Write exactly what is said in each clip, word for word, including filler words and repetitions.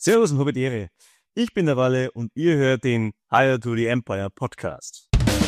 Servus und Hobbit-Ehre. Ich bin der Walle und ihr hört den Higher to the Empire Podcast.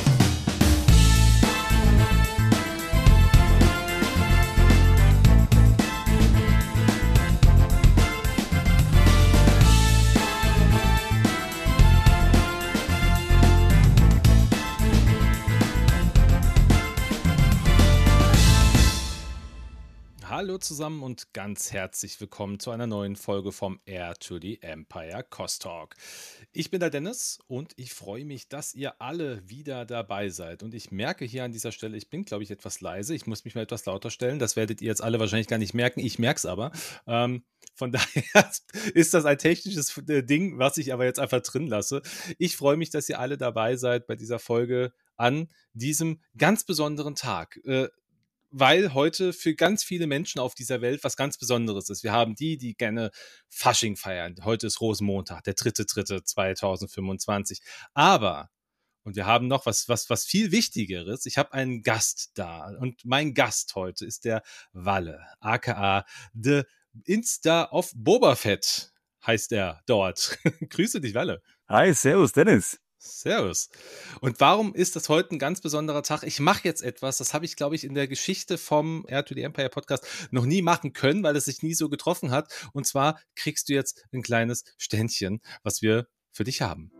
Hallo zusammen und ganz herzlich willkommen zu einer neuen Folge vom Heir to the Empire Cost Talk. Ich bin der Dennis und ich freue mich, dass ihr alle wieder dabei seid. Und ich merke hier an dieser Stelle, ich bin, glaube ich, etwas leise. Ich muss mich mal etwas lauter stellen. Das werdet ihr jetzt alle wahrscheinlich gar nicht merken. Ich merke es aber. Ähm, von daher ist das ein technisches Ding, was ich aber jetzt einfach drin lasse. Ich freue mich, dass ihr alle dabei seid bei dieser Folge an diesem ganz besonderen Tag. Äh, weil heute für ganz viele Menschen auf dieser Welt was ganz Besonderes ist. Wir haben die, die gerne Fasching feiern. Heute ist Rosenmontag, der dritte dritte zweitausendfünfundzwanzig. Aber, und wir haben noch was, was, was viel Wichtigeres, ich habe einen Gast da. Und mein Gast heute ist der Walle, aka The Insta of Boba Fett, heißt er dort. Grüße dich, Walle. Hi, servus, Dennis. Servus. Und warum ist das heute ein ganz besonderer Tag? Ich mache jetzt etwas, das habe ich, glaube ich, in der Geschichte vom Heir to the Empire Podcast noch nie machen können, weil es sich nie so getroffen hat. Und zwar kriegst du jetzt ein kleines Ständchen, was wir für dich haben.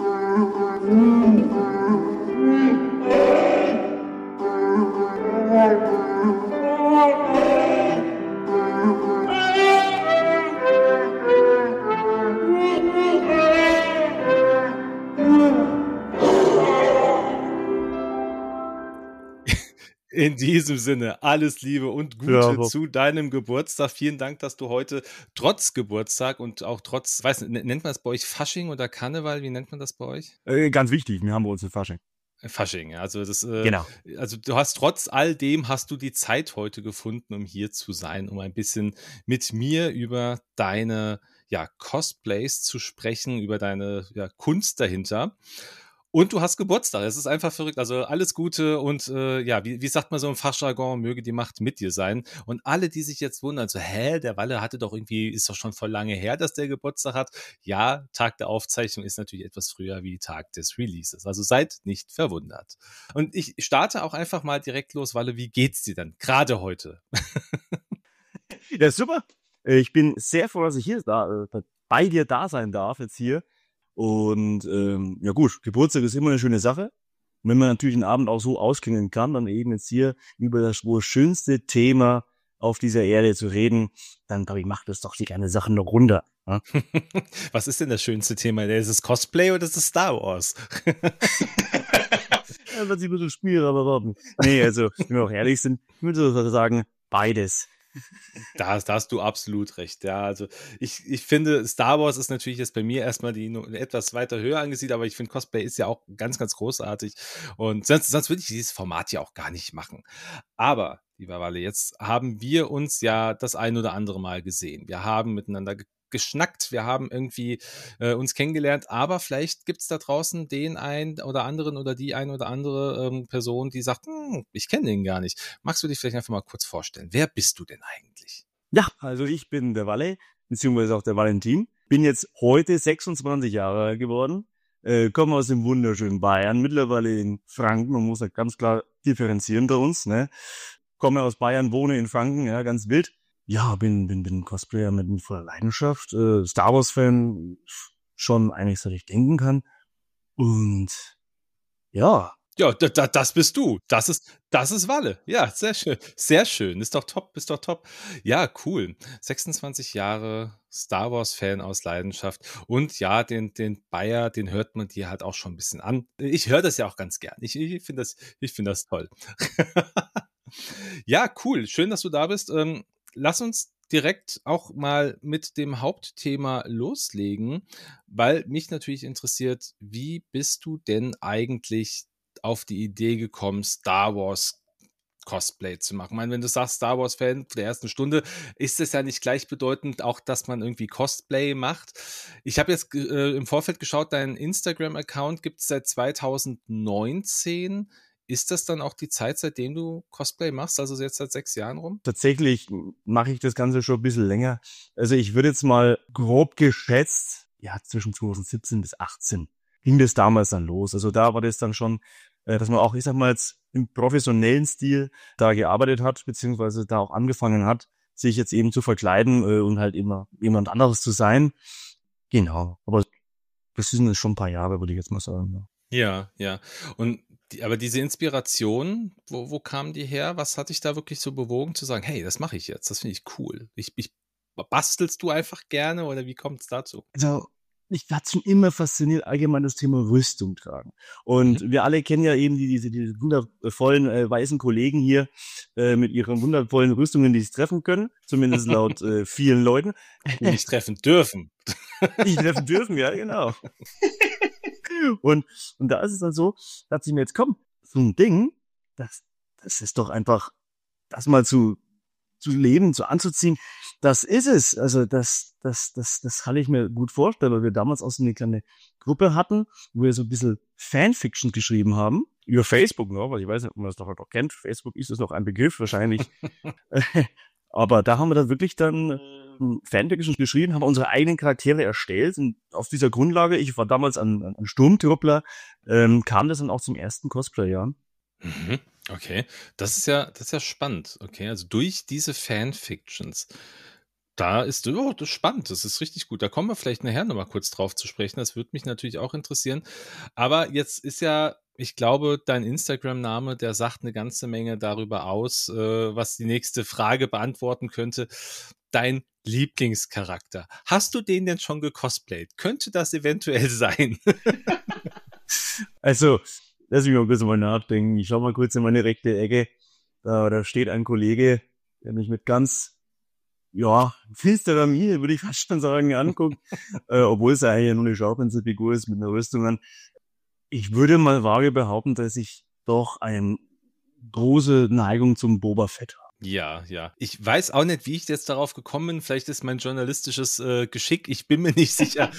In diesem Sinne, alles Liebe und Gute ja, zu deinem Geburtstag. Vielen Dank, dass du heute trotz Geburtstag und auch trotz, weiß nicht, nennt man das bei euch Fasching oder Karneval? Wie nennt man das bei euch? Äh, ganz wichtig, wir haben bei uns ein Fasching. Fasching, also das, äh, genau. Also du hast trotz all dem hast du die Zeit heute gefunden, um hier zu sein, um ein bisschen mit mir über deine ja, Cosplays zu sprechen, über deine ja, Kunst dahinter. Und du hast Geburtstag. Es ist einfach verrückt. Also alles Gute und äh, ja, wie, wie sagt man so im Fachjargon, möge die Macht mit dir sein. Und alle, die sich jetzt wundern, so, hä, der Walle hatte doch irgendwie, ist doch schon voll lange her, dass der Geburtstag hat. Ja, Tag der Aufzeichnung ist natürlich etwas früher wie Tag des Releases. Also seid nicht verwundert. Und ich starte auch einfach mal direkt los, Walle, wie geht's dir denn gerade heute? Ja, super. Ich bin sehr froh, dass ich hier da, bei dir da sein darf jetzt hier. Und ähm, ja gut, Geburtstag ist immer eine schöne Sache. Und wenn man natürlich den Abend auch so ausklingen kann, dann eben jetzt hier über das wohl schönste Thema auf dieser Erde zu reden, dann glaube ich, macht das doch die kleine Sache noch runter. Ja? Was ist denn das schönste Thema? Ist es Cosplay oder ist es Star Wars? Ja, wird sich ein bisschen schwierig, aber warten. Nee, also, wenn wir auch ehrlich sind, ich würde sagen, beides. Da, da hast du absolut recht. Ja, also ich, ich finde, Star Wars ist natürlich jetzt bei mir erstmal die etwas weiter höher angesiedelt, aber ich finde, Cosplay ist ja auch ganz, ganz großartig. Und sonst, sonst würde ich dieses Format ja auch gar nicht machen. Aber, lieber Walle, jetzt haben wir uns ja das ein oder andere Mal gesehen. Wir haben miteinander ge- geschnackt, wir haben irgendwie äh, uns kennengelernt, aber vielleicht gibt es da draußen den einen oder anderen oder die ein oder andere ähm, Person, die sagt, hm, ich kenne den gar nicht. Magst du dich vielleicht einfach mal kurz vorstellen? Wer bist du denn eigentlich? Ja, also ich bin der Walle, beziehungsweise auch der Valentin. Bin jetzt heute sechsundzwanzig Jahre alt geworden, äh, komme aus dem wunderschönen Bayern, mittlerweile in Franken, man muss ja ganz klar differenzieren bei uns, ne? Komme aus Bayern, wohne in Franken, ja, ganz wild. Ja, bin, bin, bin Cosplayer mit, mit voller Leidenschaft, äh, Star Wars Fan, schon eigentlich seit ich denken kann. Und, ja. Ja, da, da, das bist du. Das ist, das ist Walle. Ja, sehr schön. Sehr schön. Ist doch top, ist doch top. Ja, cool. sechsundzwanzig Jahre Star Wars Fan aus Leidenschaft. Und ja, den, den Bayer, den hört man dir halt auch schon ein bisschen an. Ich höre das ja auch ganz gern. Ich, ich finde das, ich finde das toll. Ja, cool. Schön, dass du da bist. Ähm, lass uns direkt auch mal mit dem Hauptthema loslegen, weil mich natürlich interessiert, wie bist du denn eigentlich auf die Idee gekommen, Star Wars Cosplay zu machen? Ich meine, wenn du sagst Star Wars Fan der ersten Stunde, ist es ja nicht gleichbedeutend auch, dass man irgendwie Cosplay macht. Ich habe jetzt äh, im Vorfeld geschaut, deinen Instagram-Account gibt es seit zweitausendneunzehn. ist das dann auch die Zeit, seitdem du Cosplay machst, also jetzt seit sechs Jahren rum? Tatsächlich mache ich das Ganze schon ein bisschen länger. Also ich würde jetzt mal grob geschätzt, ja, zwischen zwanzig siebzehn bis achtzehn ging das damals dann los. Also da war das dann schon, äh, dass man auch, ich sag mal jetzt, im professionellen Stil da gearbeitet hat, beziehungsweise da auch angefangen hat, sich jetzt eben zu verkleiden äh, und halt immer jemand anderes zu sein. Genau. Aber das sind schon ein paar Jahre, würde ich jetzt mal sagen. Ja, ja. ja. Und die, aber diese Inspiration, wo, wo kam die her? Was hat dich da wirklich so bewogen zu sagen, hey, das mache ich jetzt, das finde ich cool. Ich, ich bastelst du einfach gerne oder wie kommt es dazu? Also mich hat schon immer fasziniert, allgemein das Thema Rüstung tragen. Und mhm. wir alle kennen ja eben die, diese, diese wundervollen äh, weißen Kollegen hier äh, mit ihren wundervollen Rüstungen, die sich treffen können, zumindest laut äh, vielen Leuten. Die nicht treffen dürfen. Nicht treffen dürfen, ja, genau. Und, und da ist es dann so, dass ich mir jetzt, komm, so ein Ding, das, das ist doch einfach, das mal zu, zu leben, zu anzuziehen, das ist es. Also das, das, das, das kann ich mir gut vorstellen, weil wir damals auch so eine kleine Gruppe hatten, wo wir so ein bisschen Fanfiction geschrieben haben, über Facebook noch, weil ich weiß nicht, ob man das doch noch kennt. Facebook ist das noch ein Begriff, wahrscheinlich. Aber da haben wir dann wirklich dann Fanfiction geschrieben, haben unsere eigenen Charaktere erstellt und auf dieser Grundlage, ich war damals ein, ein Sturmtruppler, ähm, kam das dann auch zum ersten Cosplay, ja. Mhm. Okay, das ist ja, das ist ja spannend. Okay, also durch diese Fanfictions, da ist, oh, das ist spannend, das ist richtig gut. Da kommen wir vielleicht nachher nochmal kurz drauf zu sprechen. Das würde mich natürlich auch interessieren. Aber jetzt ist ja, ich glaube, dein Instagram-Name, der sagt eine ganze Menge darüber aus, äh, was die nächste Frage beantworten könnte. Dein Lieblingscharakter. Hast du den denn schon gecosplayt? Könnte das eventuell sein? Also, lass mich mal kurz mal nachdenken. Ich schau mal kurz in meine rechte Ecke. Da, da steht ein Kollege, der mich mit ganz, ja, finsterer Miene, würde ich fast schon sagen, anguckt. äh, obwohl es ja eigentlich nur eine Schaufensterfigur ist mit einer Rüstung an. Ich würde mal vage behaupten, dass ich doch eine große Neigung zum Boba Fett habe. Ja, ja. Ich weiß auch nicht, wie ich jetzt darauf gekommen bin. Vielleicht ist mein journalistisches äh, Geschick. Ich bin mir nicht sicher.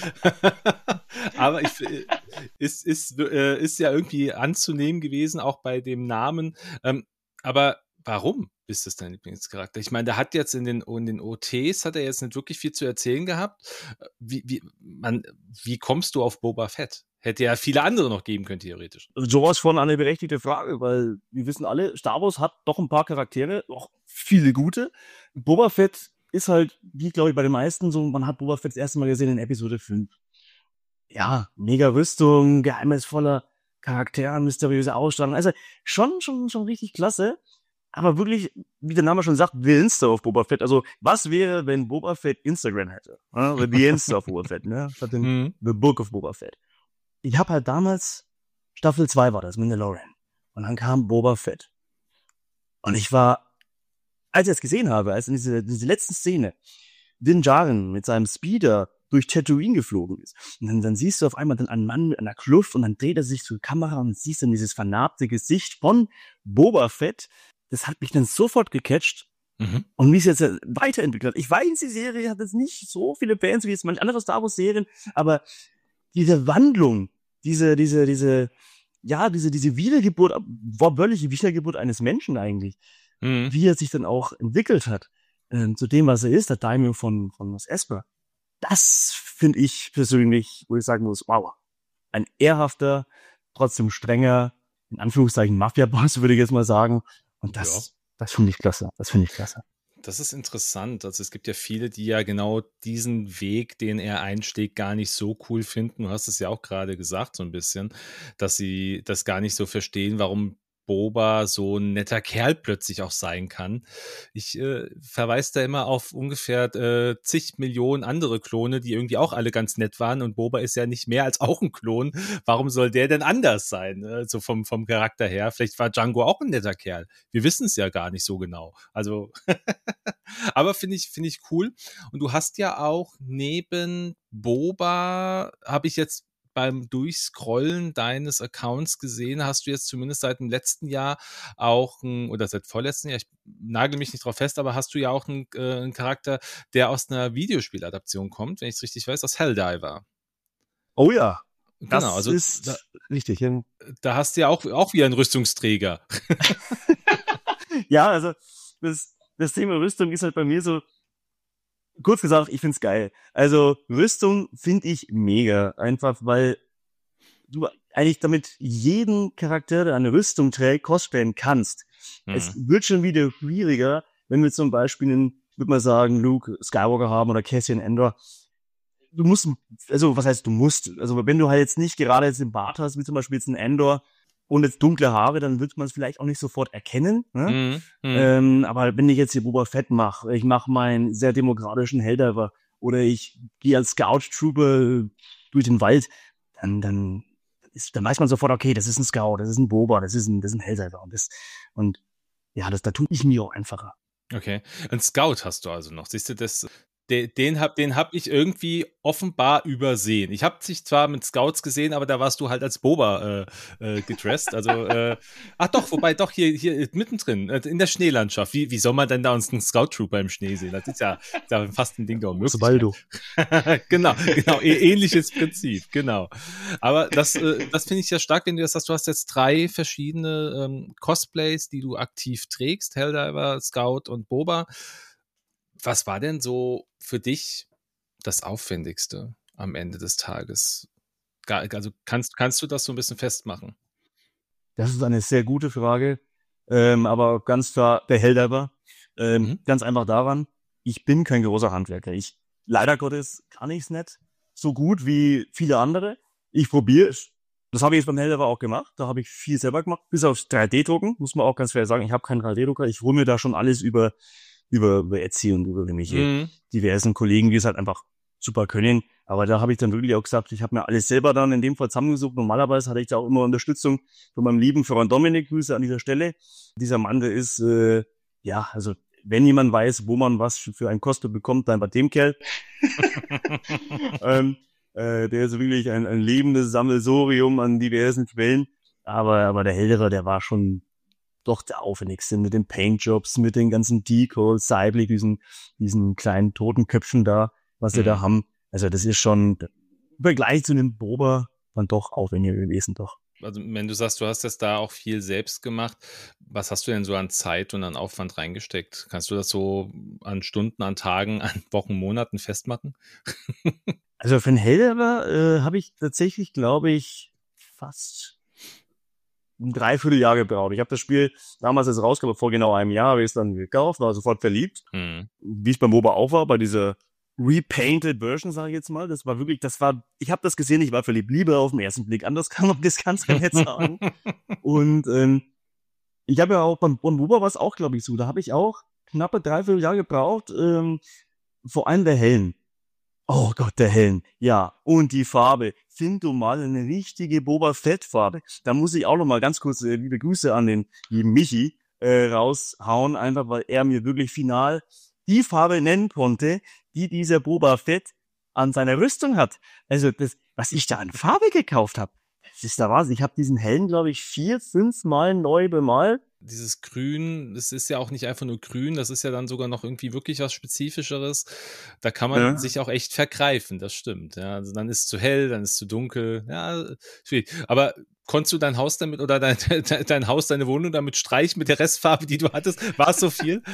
Aber ich, äh, ist, ist, äh, ist ja irgendwie anzunehmen gewesen, auch bei dem Namen. Ähm, aber warum ist das dein Lieblingscharakter? Ich meine, der hat jetzt in den, in den O Ts, hat er jetzt nicht wirklich viel zu erzählen gehabt. Wie, wie, man, wie kommst du auf Boba Fett? Hätte ja viele andere noch geben können, theoretisch. Sowas von eine berechtigte Frage, weil wir wissen alle, Star Wars hat doch ein paar Charaktere, auch viele gute. Boba Fett ist halt, wie glaube ich bei den meisten so, man hat Boba Fett das erste Mal gesehen in Episode fünf. Ja, mega Rüstung, geheimnisvoller Charakter, mysteriöse Ausstrahlung. Also schon, schon, schon richtig klasse. Aber wirklich, wie der Name schon sagt, the Insta of Boba Fett. Also, was wäre, wenn Boba Fett Instagram hätte? Oder the Insta of Boba Fett, ne? Statt den Mhm. The Book of Boba Fett. Ich habe halt damals, Staffel zwei war das, Mandalorian. Und dann kam Boba Fett. Und ich war, als ich es gesehen habe, als in diese, diese letzten Szene, Din Djarin mit seinem Speeder durch Tatooine geflogen ist. Und dann, dann siehst du auf einmal dann einen Mann mit einer Kluft und dann dreht er sich zur Kamera und siehst dann dieses vernarbte Gesicht von Boba Fett. Das hat mich dann sofort gecatcht. Mhm. Und wie es jetzt weiterentwickelt hat. Ich weiß, die Serie hat jetzt nicht so viele Fans wie jetzt manche andere Star Wars Serien, aber diese Wandlung, diese, diese, diese, ja, diese, diese Wiedergeburt, wortwörtliche Wiedergeburt eines Menschen eigentlich, mhm. wie er sich dann auch entwickelt hat, äh, zu dem, was er ist, der Daimyo von, von Mos Espa. Das finde ich persönlich, wo ich sagen muss, wow, ein ehrhafter, trotzdem strenger, in Anführungszeichen Mafia-Boss, würde ich jetzt mal sagen. Und das, ja. das finde ich klasse, das finde ich klasse. Das ist interessant. Also es gibt ja viele, die ja genau diesen Weg, den er einschlägt, gar nicht so cool finden. Du hast es ja auch gerade gesagt, so ein bisschen, dass sie das gar nicht so verstehen, warum Boba so ein netter Kerl plötzlich auch sein kann. Ich äh, verweise da immer auf ungefähr äh, zig Millionen andere Klone, die irgendwie auch alle ganz nett waren und Boba ist ja nicht mehr als auch ein Klon. Warum soll der denn anders sein? Äh, so vom, vom Charakter her. Vielleicht war Django auch ein netter Kerl. Wir wissen es ja gar nicht so genau. Also, aber finde ich, finde ich cool. Und du hast ja auch neben Boba, habe ich jetzt beim Durchscrollen deines Accounts gesehen, hast du jetzt zumindest seit dem letzten Jahr auch, ein, oder seit vorletzten Jahr, ich nagel mich nicht drauf fest, aber hast du ja auch einen, äh, einen Charakter, der aus einer Videospieladaption kommt, wenn ich es richtig weiß, aus Helldiver. Oh ja. Genau, Das also ist da, richtig. Ja, da hast du ja auch, auch wieder einen Rüstungsträger. Ja, also das, das Thema Rüstung ist halt bei mir so, kurz gesagt, ich find's geil. Also Rüstung finde ich mega. Einfach weil du eigentlich damit jeden Charakter, der eine Rüstung trägt, cosplayen kannst. Es Hm. wird schon wieder schwieriger, wenn wir zum Beispiel einen, würde man sagen, Luke Skywalker haben oder Cassian Andor. Du musst, also was heißt du musst? Also wenn du halt jetzt nicht gerade jetzt den Bart hast, wie zum Beispiel jetzt ein Andor und jetzt dunkle Haare, dann wird man es vielleicht auch nicht sofort erkennen. Ne? Hm. Hm. Ähm, aber wenn ich jetzt hier Boba Fett mache, ich mache meinen sehr demokratischen Helldiver oder ich gehe als Scout Trooper durch den Wald, dann, dann ist, dann weiß man sofort, okay, das ist ein Scout, das ist ein Boba, das ist ein, das ist ein Helldiver und das, und ja, das, da tut ich mir auch einfacher. Okay. Ein Scout hast du also noch. Siehst du, das, den, den hab, den hab ich irgendwie offenbar übersehen. Ich habe dich zwar mit Scouts gesehen, aber da warst du halt als Boba äh, äh, gedressed. Also, äh, ach doch, wobei doch hier, hier mittendrin, äh, in der Schneelandschaft. Wie, wie soll man denn da uns einen Scout-Trooper im Schnee sehen? Das ist ja, ist ja fast ein Ding der Unmöglichkeit. genau, genau, ä- ähnliches Prinzip, genau. Aber das, äh, das finde ich ja stark, wenn du das sagst, du hast jetzt drei verschiedene ähm, Cosplays, die du aktiv trägst, Helldiver, Scout und Boba. Was war denn so für dich das Aufwendigste am Ende des Tages? Gar, also kannst, kannst du das so ein bisschen festmachen? Das ist eine sehr gute Frage, ähm, aber ganz klar der Helldiver. Ähm, Mhm. ganz einfach daran, ich bin kein großer Handwerker. Ich, leider Gottes kann ich es nicht so gut wie viele andere. Ich probiere es. Das habe ich jetzt beim Helldiver auch gemacht. Da habe ich viel selber gemacht, bis aufs drei D-Drucken, muss man auch ganz fair sagen. Ich habe keinen drei D-Drucker. Ich hole mir da schon alles über, über, über Etsy und über irgendwelche Mhm. diversen Kollegen, die es halt einfach super können. Aber da habe ich dann wirklich auch gesagt, ich habe mir alles selber dann in dem Fall zusammengesucht. Normalerweise hatte ich da auch immer Unterstützung von meinem lieben Freund Dominik. Grüße an dieser Stelle. Dieser Mann, der ist, äh, ja, also wenn jemand weiß, wo man was für ein Cosplay bekommt, dann bei dem Kerl. ähm, äh, der ist wirklich ein, ein lebendes Sammelsurium an diversen Quellen. Aber, aber der Hellere, der war schon doch der aufwendigste mit den Paintjobs, mit den ganzen Decals, Saiblich, diesen, diesen kleinen Totenköpfen da, was wir Mhm. da haben. Also das ist schon im Vergleich zu dem Boba dann doch aufwendiger gewesen, doch. Also wenn du sagst, du hast jetzt da auch viel selbst gemacht, was hast du denn so an Zeit und an Aufwand reingesteckt? Kannst du das so an Stunden, an Tagen, an Wochen, Monaten festmachen? Also für den Helldiver äh, habe ich tatsächlich, glaube ich, fast ein Dreivierteljahr gebraucht. Ich habe das Spiel damals, als es rauskam, vor genau einem Jahr, habe ich es dann gekauft, war sofort verliebt. Mhm. Wie es beim Boba auch war, bei dieser repainted Version, sage ich jetzt mal. Das war wirklich, das war, ich habe das gesehen, ich war verliebt. Liebe auf den ersten Blick. Anders kann man das ganz nicht sagen. Und ähm, ich habe ja auch beim, beim Boba war es auch, glaube ich, so. Da habe ich auch knappe Dreivierteljahr gebraucht, ähm, vor allem der Hellen. Oh Gott, der Helm. Ja, und die Farbe. Find du mal eine richtige Boba Fett-Farbe. Da muss ich auch noch mal ganz kurz äh, liebe Grüße an den lieben Michi äh, raushauen, einfach weil er mir wirklich final die Farbe nennen konnte, die dieser Boba Fett an seiner Rüstung hat. Also das, was ich da an Farbe gekauft habe, das ist der Wahnsinn. Ich habe diesen Helm, glaube ich, vier, fünf Mal neu bemalt. Dieses Grün, das ist ja auch nicht einfach nur grün, das ist ja dann sogar noch irgendwie wirklich was Spezifischeres. Da kann man Ja. sich auch echt vergreifen, das stimmt. Ja, also dann ist es zu hell, dann ist es zu dunkel. Ja, schwierig. Aber konntest du dein Haus damit oder dein, dein, dein Haus, deine Wohnung damit streichen mit der Restfarbe, die du hattest? War es so viel?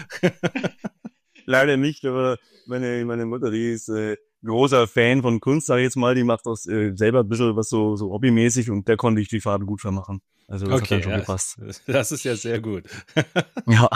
Leider nicht, aber meine, meine Mutter, die ist äh, großer Fan von Kunst, sag ich jetzt mal, die macht das äh, selber ein bisschen was so, so hobbymäßig und der konnte ich die Farbe gut vermachen. Also das hat Okay, dann schon ja, gepasst. das ist ja sehr gut. Ja.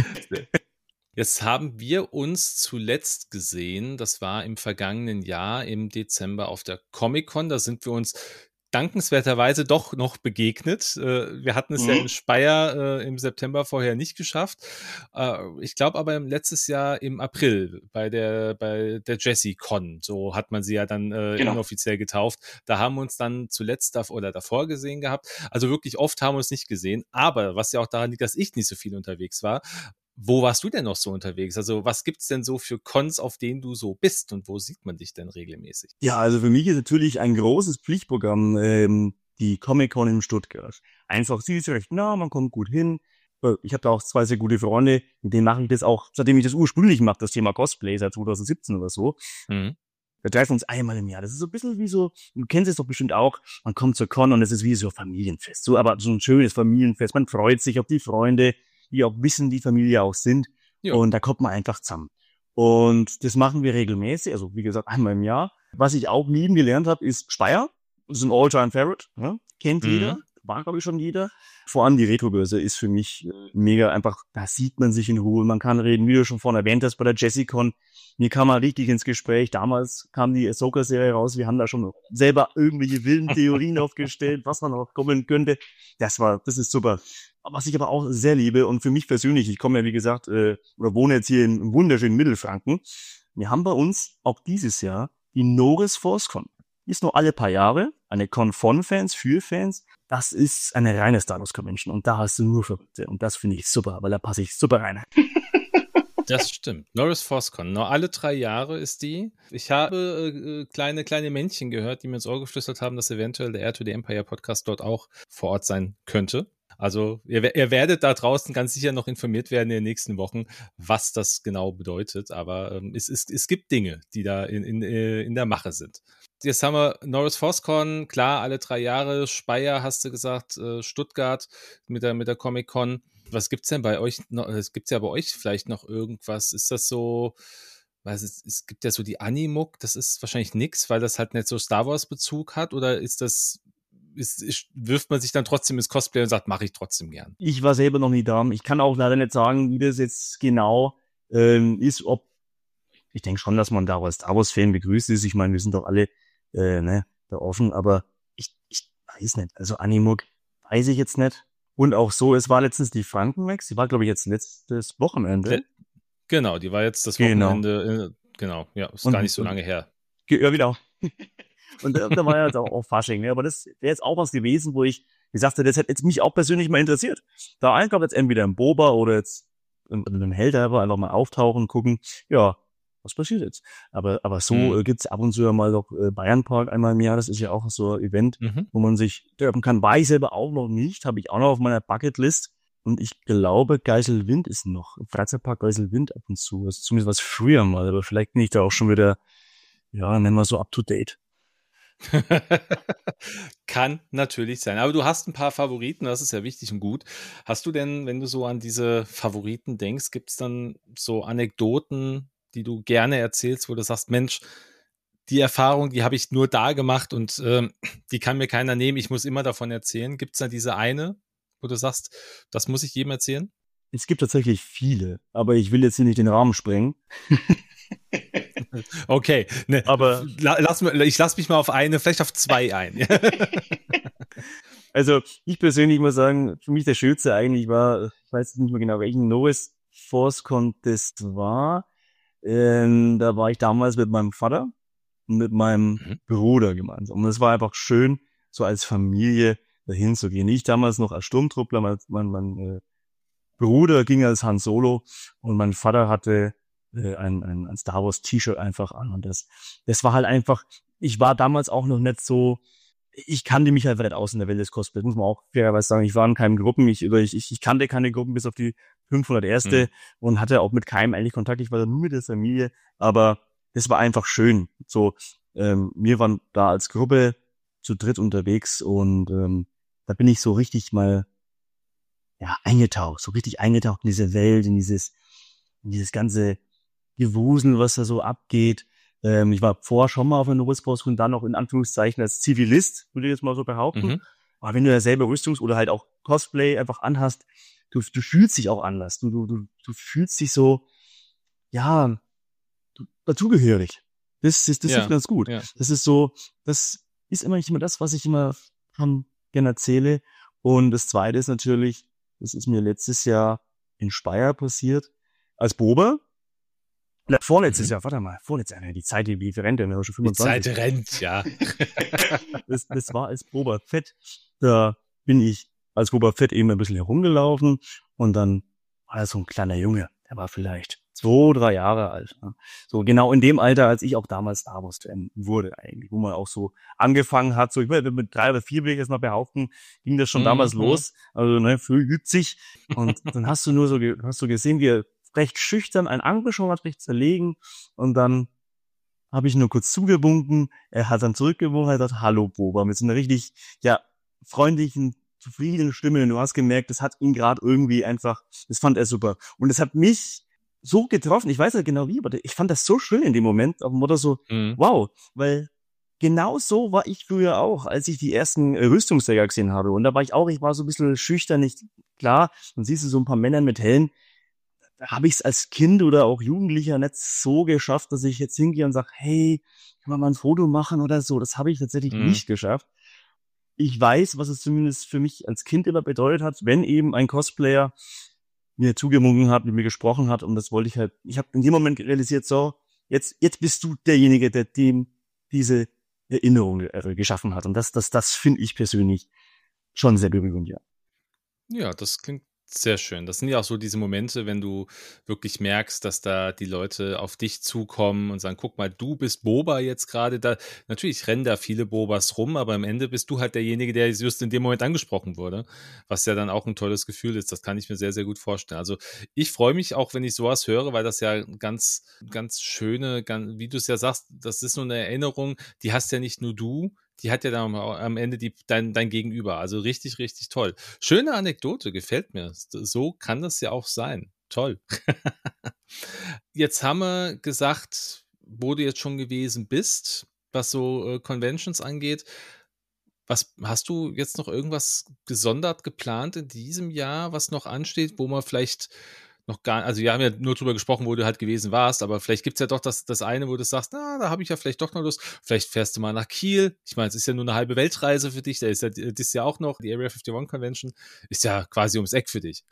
Jetzt haben wir uns zuletzt gesehen, das war im vergangenen Jahr im Dezember auf der Comic-Con, da sind wir uns dankenswerterweise doch noch begegnet. Äh, Wir hatten es ja in Mhm. Speyer äh, im September vorher nicht geschafft. Äh, Ich glaube aber im letztes Jahr im April bei der bei der Jessie-Con, so hat man sie ja dann äh, Genau. inoffiziell getauft. Da haben wir uns dann zuletzt dav- oder davor gesehen gehabt. Also wirklich oft haben wir uns nicht gesehen. Aber was ja auch daran liegt, dass ich nicht so viel unterwegs war. Wo warst du denn noch so unterwegs? Also was gibt's denn so für Cons, auf denen du so bist und wo sieht man dich denn regelmäßig? Ja, also für mich ist natürlich ein großes Pflichtprogramm ähm, die Comic-Con in Stuttgart. Einfach, sie ist recht nah, man kommt gut hin. Äh, Ich habe da auch zwei sehr gute Freunde, mit denen mache ich das auch, seitdem ich das ursprünglich mache, das Thema Cosplay, seit zwanzig siebzehn oder so. Mhm. Wir treffen uns einmal im Jahr. Das ist so ein bisschen wie so, du kennst es doch bestimmt auch, man kommt zur Con und es ist wie so ein Familienfest. So, aber so ein schönes Familienfest. Man freut sich auf die Freunde, die auch wissen, wie Familie auch sind. Ja. Und da kommt man einfach zusammen. Und das machen wir regelmäßig, also wie gesagt, einmal im Jahr. Was ich auch lieben gelernt habe, ist Speyer. Das ist ein All-Time-Favorite. Ja? Kennt Mhm. jeder. War, glaube ich, schon jeder. Vor allem die Retrobörse ist für mich mega einfach, da sieht man sich in Ruhe, man kann reden, wie du schon vorhin erwähnt hast, bei der Jessicon. Mir kam mal richtig ins Gespräch. Damals kam die Ahsoka-Serie raus, wir haben da schon selber irgendwelche wilden Theorien aufgestellt, was man noch kommen könnte. Das war, das ist super. Was ich aber auch sehr liebe und für mich persönlich, ich komme ja wie gesagt, äh, oder wohne jetzt hier im wunderschönen Mittelfranken. Wir haben bei uns auch dieses Jahr die Norris Force Con. Die ist nur alle paar Jahre, eine Con von Fans, für Fans. Das ist eine reine Star Wars Convention und da hast du nur Verrückte und das finde ich super, weil da passe ich super rein. Das stimmt. Norris ForceCon. Nur alle drei Jahre ist die. Ich habe äh, kleine, kleine Männchen gehört, die mir ins Ohr geflüstert haben, dass eventuell der Air to the Empire Podcast dort auch vor Ort sein könnte. Also ihr, ihr werdet da draußen ganz sicher noch informiert werden in den nächsten Wochen, was das genau bedeutet. Aber ähm, es, es, es gibt Dinge, die da in, in, in der Mache sind. Jetzt haben wir Norris ForceCon, klar, alle drei Jahre. Speyer, hast du gesagt, äh, Stuttgart mit der, mit der Comic-Con. Was gibt's denn bei euch noch? Es gibt's ja bei euch vielleicht noch irgendwas. Ist das so, weiß es, es gibt ja so die Animuk, das ist wahrscheinlich nix, weil das halt nicht so Star Wars Bezug hat, oder ist das, ist, ist, wirft man sich dann trotzdem ins Cosplay und sagt, mache ich trotzdem gern? Ich war selber noch nie da. Ich kann auch leider nicht sagen, wie das jetzt genau ähm, ist, ob, ich denke schon, dass man da als Star Wars Fan begrüßt ist. Ich meine, wir sind doch alle äh, ne, da offen, aber ich, ich weiß nicht. Also Animuk weiß ich jetzt nicht. Und auch so, es war letztens die Frankenmax, die war, glaube ich, jetzt letztes Wochenende. Le- Genau, die war jetzt das Genau. Wochenende, äh, genau, ja, ist Und- gar nicht so und- lange her. Ge- Ja, wieder. Und da, da war ja jetzt auch, auch Fasching, ne? Aber das wäre jetzt auch was gewesen, wo ich gesagt hätte, das hätte jetzt mich auch persönlich mal interessiert. Da einfach jetzt entweder ein Boba oder jetzt ein, ein Helldiver einfach mal auftauchen, gucken, ja, was passiert jetzt? Aber aber so Mhm. äh, gibt's ab und zu ja mal noch äh, Bayernpark einmal im Jahr, das ist ja auch so ein Event, Mhm. wo man sich treffen kann. War ich selber auch noch nicht, habe ich auch noch auf meiner Bucketlist. Und ich glaube, Geiselwind ist noch, im Freizeitpark Geiselwind ab und zu. Also zumindest was früher mal, aber vielleicht bin ich da auch schon wieder, ja, nennen wir so up to date. Kann natürlich sein. Aber du hast ein paar Favoriten, das ist ja wichtig und gut. Hast du denn, wenn du so an diese Favoriten denkst, gibt es dann so Anekdoten, die du gerne erzählst, wo du sagst, Mensch, die Erfahrung, die habe ich nur da gemacht und ähm, die kann mir keiner nehmen, ich muss immer davon erzählen. Gibt es da diese eine, wo du sagst, das muss ich jedem erzählen? Es gibt tatsächlich viele, aber ich will jetzt hier nicht den Rahmen sprengen. Okay, ne, Aber- la, lass, mir- ich lasse mich mal auf eine, vielleicht auf zwei ein. Also ich persönlich muss sagen, für mich der schönste eigentlich war, ich weiß nicht mehr genau, welchen Norris Force Contest war. Ähm, da war ich damals mit meinem Vater und mit meinem Mhm. Bruder gemeinsam. Und es war einfach schön, so als Familie dahin zu gehen. Ich damals noch als Sturmtruppler, mein, mein, mein äh, Bruder ging als Han Solo und mein Vater hatte äh, ein, ein, ein Star Wars T-Shirt einfach an. Und das, das war halt einfach, ich war damals auch noch nicht so, ich kannte mich halt nicht aus in der Welt des Cosplays, muss man auch fairerweise sagen. Ich war in keinen Gruppen, ich, oder ich, ich kannte keine Gruppen bis auf die fünfhundert erste Mhm. und hatte auch mit keinem eigentlich Kontakt. Ich war da nur mit der Familie, aber das war einfach schön. So, ähm, wir waren da als Gruppe zu dritt unterwegs und ähm, da bin ich so richtig mal ja eingetaucht, so richtig eingetaucht in diese Welt, in dieses, in dieses ganze Gewusel, was da so abgeht. Ähm, ich war vorher schon mal auf einer Norris und dann noch in Anführungszeichen als Zivilist, würde ich jetzt mal so behaupten. Mhm. Aber wenn du ja selber Rüstungs- oder halt auch Cosplay einfach anhast, du, du fühlst dich auch anders. Du, du, du, du fühlst dich so, ja, du, dazugehörig. Das ist, das Ja, ist ganz gut. ja. Das ist so, das ist immer nicht immer das, was ich immer ähm, gerne erzähle. Und das Zweite ist natürlich, das ist mir letztes Jahr in Speyer passiert, als Boba. Na, vorletztes Mhm. Jahr, warte mal, vorletztes Jahr, die Zeit, die wie rennt, denn wir haben schon Die fünfundzwanzig. Zeit rennt, ja. Das, das war als Boba Fett. Da bin ich als Boba Fett eben ein bisschen herumgelaufen und dann war da so ein kleiner Junge, der war vielleicht zwei, drei Jahre alt. Ne? So genau in dem Alter, als ich auch damals Star Wars Fan wurde eigentlich, wo man auch so angefangen hat. So ich will mit drei oder vier will ich jetzt mal behaupten, ging das schon Mhm. damals los. Also ne, früh übt sich und dann hast du nur so ge- hast du gesehen, wie er recht schüchtern einen angeschaut hat, recht zerlegen und dann habe ich nur kurz zugewunken. Er hat dann zurückgewunken, er hat gesagt, hallo Boba, mit so einer richtig, ja, freundlichen, zufriedenen Stimme. Und du hast gemerkt, das hat ihn gerade irgendwie einfach, das fand er super. Und es hat mich so getroffen, ich weiß nicht genau wie, aber ich fand das so schön in dem Moment, auf dem Motto so, Mhm. wow, weil genau so war ich früher auch, als ich die ersten äh, Rüstungsträger gesehen habe. Und da war ich auch, ich war so ein bisschen schüchtern, nicht klar. Dann siehst du so ein paar Männer mit Helm. Da habe ich es als Kind oder auch Jugendlicher nicht so geschafft, dass ich jetzt hingehe und sage, hey, kann man mal ein Foto machen oder so. Das habe ich tatsächlich Mhm. nicht geschafft. Ich weiß, was es zumindest für mich als Kind immer bedeutet hat, wenn eben ein Cosplayer mir zugewunken hat, mit mir gesprochen hat. Und das wollte ich halt, ich habe in dem Moment realisiert, so, jetzt, jetzt bist du derjenige, der dem diese Erinnerung äh, geschaffen hat. Und das, das, das finde ich persönlich schon sehr berührend, ja. Ja, das klingt sehr schön. Das sind ja auch so diese Momente, wenn du wirklich merkst, dass da die Leute auf dich zukommen und sagen, guck mal, du bist Boba jetzt gerade da. Natürlich rennen da viele Bobas rum, aber am Ende bist du halt derjenige, der just in dem Moment angesprochen wurde, was ja dann auch ein tolles Gefühl ist. Das kann ich mir sehr, sehr gut vorstellen. Also ich freue mich auch, wenn ich sowas höre, weil das ja ganz, ganz schöne, ganz, wie du es ja sagst, das ist nur eine Erinnerung, die hast ja nicht nur du, die hat ja dann am Ende die, dein, dein Gegenüber. Also richtig, richtig toll. Schöne Anekdote, gefällt mir. So kann das ja auch sein. Toll. Jetzt haben wir gesagt, wo du jetzt schon gewesen bist, was so äh, Conventions angeht. Was hast du jetzt noch irgendwas gesondert geplant in diesem Jahr, was noch ansteht, wo man vielleicht noch gar, also wir haben ja nur drüber gesprochen, wo du halt gewesen warst, aber vielleicht gibt's ja doch das, das eine, wo du sagst, na, da habe ich ja vielleicht doch noch Lust. Vielleicht fährst du mal nach Kiel. Ich meine, es ist ja nur eine halbe Weltreise für dich. Da ist ja das ja auch noch, die Area einundfünfzig Convention ist ja quasi ums Eck für dich.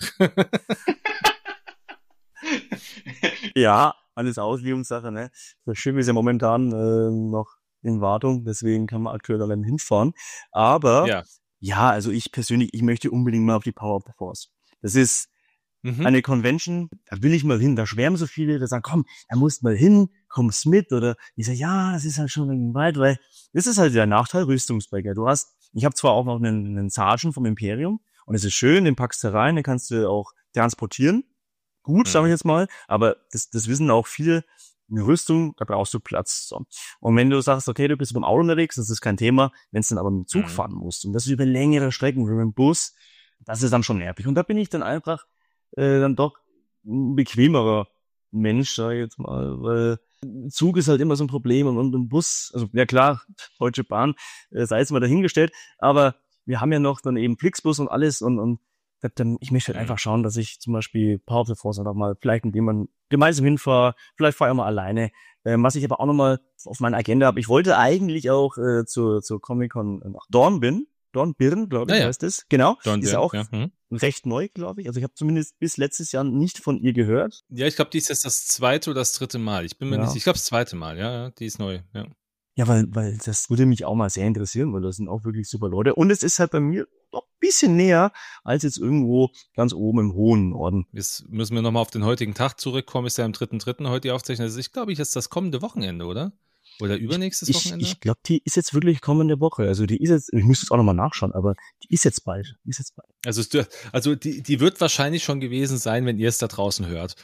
Ja, alles Auslegungssache, ne? Das Schiff ist ja momentan äh, noch in Wartung, deswegen kann man aktuell da nicht hinfahren. Aber Ja. ja, also ich persönlich, ich möchte unbedingt mal auf die Power of the Force. Das ist Mhm. eine Convention, da will ich mal hin, da schwärmen so viele, da sagen, komm, da musst mal hin, kommst mit, oder ich sage, ja, das ist halt schon irgendwie weit, weil das ist halt der Nachteil Rüstungsbäcker. Du hast, ich habe zwar auch noch einen, einen Sergeant vom Imperium und es ist schön, den packst du rein, den kannst du auch transportieren, gut, sage ich Mhm. jetzt mal, aber das, das wissen auch viele, eine Rüstung, da brauchst du Platz. So. Und wenn du sagst, okay, du bist beim Auto unterwegs, das ist kein Thema, wenn es dann aber mit dem Zug Mhm. fahren musst und das über längere Strecken, wie mit dem Bus, das ist dann schon nervig. Und da bin ich dann einfach äh, dann doch ein bequemerer Mensch, sag ich jetzt mal, weil Zug ist halt immer so ein Problem und, und ein Bus, also ja klar, Deutsche Bahn, äh, sei es mal dahingestellt, aber wir haben ja noch dann eben Flixbus und alles und, und dann, ich möchte halt Mhm. einfach schauen, dass ich zum Beispiel Power of the Force noch mal, vielleicht mit jemandem gemeinsam hinfahre, vielleicht fahre ich auch mal alleine. Ähm, was ich aber auch noch mal auf meiner Agenda habe, ich wollte eigentlich auch äh, zur, zur Comic-Con nach Dornbirn, Dornbirn, glaube ich, Naja, heißt es, genau, ist ja Dornbirn, auch ja. Mhm. recht neu, glaube ich. Also ich habe zumindest bis letztes Jahr nicht von ihr gehört. Ja, ich glaube, die ist jetzt das zweite oder das dritte Mal. Ich bin mir nicht, Ja. ich glaube, das zweite Mal, ja, ja, die ist neu, ja. Ja, weil, weil das würde mich auch mal sehr interessieren, weil das sind auch wirklich super Leute. Und es ist halt bei mir doch ein bisschen näher als jetzt irgendwo ganz oben im hohen Norden. Jetzt müssen wir nochmal auf den heutigen Tag zurückkommen. Ist ja am dritten dritten heute die Aufzeichnung. Also ich glaube, ich ist das kommende Wochenende, oder? Oder Ich, übernächstes ich, Wochenende? ich glaube, die ist jetzt wirklich kommende Woche. Also die ist jetzt, ich müsste jetzt auch nochmal nachschauen, aber die ist jetzt bald. Die ist jetzt bald. Also, es- also die, die wird wahrscheinlich schon gewesen sein, wenn ihr es da draußen hört.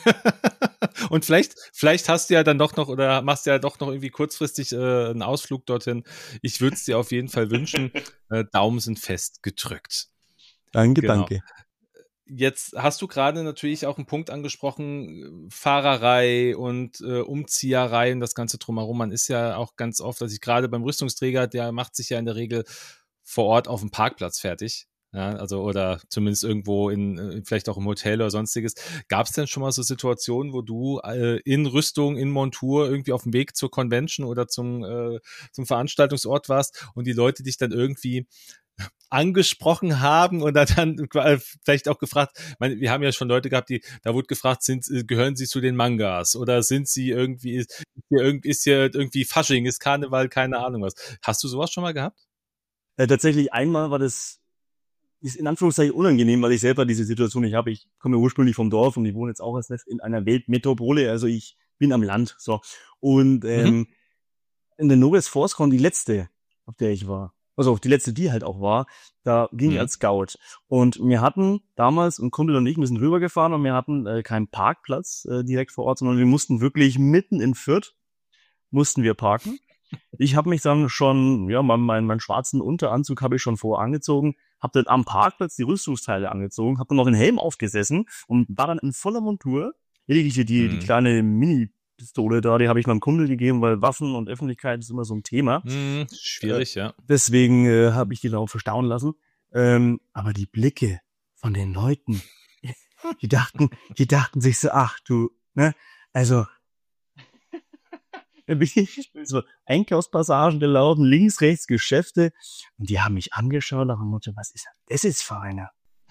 Und vielleicht, vielleicht hast du ja dann doch noch oder machst ja doch noch irgendwie kurzfristig äh, einen Ausflug dorthin. Ich würde es dir auf jeden Fall wünschen. Äh, Daumen sind fest gedrückt. Danke, Genau. danke. Jetzt hast du gerade natürlich auch einen Punkt angesprochen, Fahrerei und äh, Umzieherei und das Ganze drumherum. Man ist ja auch ganz oft, also ich gerade beim Rüstungsträger, der macht sich ja in der Regel vor Ort auf dem Parkplatz fertig. Ja, also oder zumindest irgendwo in, äh, vielleicht auch im Hotel oder sonstiges. Gab es denn schon mal so Situationen, wo du äh, in Rüstung, in Montur irgendwie auf dem Weg zur Convention oder zum, äh, zum Veranstaltungsort warst und die Leute dich dann irgendwie angesprochen haben und dann vielleicht auch gefragt, ich meine, wir haben ja schon Leute gehabt, die, da wurde gefragt, sind, gehören sie zu den Mangas oder sind sie irgendwie, ist hier, ist hier irgendwie Fasching, ist Karneval, keine Ahnung was. Hast du sowas schon mal gehabt? Äh, tatsächlich einmal war das, ist in Anführungszeichen unangenehm, weil ich selber diese Situation nicht habe. Ich komme ja ursprünglich vom Dorf und ich wohne jetzt auch erst in einer Weltmetropole, also ich bin am Land, so. Und Mhm. ähm, in der Nobles Force-Con, die letzte, auf der ich war, also die letzte, die halt auch war, da ging ich Mhm. als Scout. Und wir hatten damals, ein Kumpel und ich, wir sind rübergefahren und wir hatten äh, keinen Parkplatz äh, direkt vor Ort, sondern wir mussten wirklich mitten in Fürth mussten wir parken. Ich habe mich dann schon, ja, meinen mein, mein schwarzen Unteranzug habe ich schon vorher angezogen, habe dann am Parkplatz die Rüstungsteile angezogen, habe dann noch den Helm aufgesessen und war dann in voller Montur. Lediglich die, die, die Mhm. kleine Mini-Pistole da, die habe ich meinem Kumpel gegeben, weil Waffen und Öffentlichkeit ist immer so ein Thema. Mhm, schwierig, ja. Deswegen äh, habe ich die dann auch verstauen lassen. Ähm, aber die Blicke von den Leuten, die dachten, die dachten sich so, ach du, ne, also da bin ich so Einkaufspassagen gelaufen, links, rechts Geschäfte und die haben mich angeschaut nach dem Motto, was ist das jetzt für einer?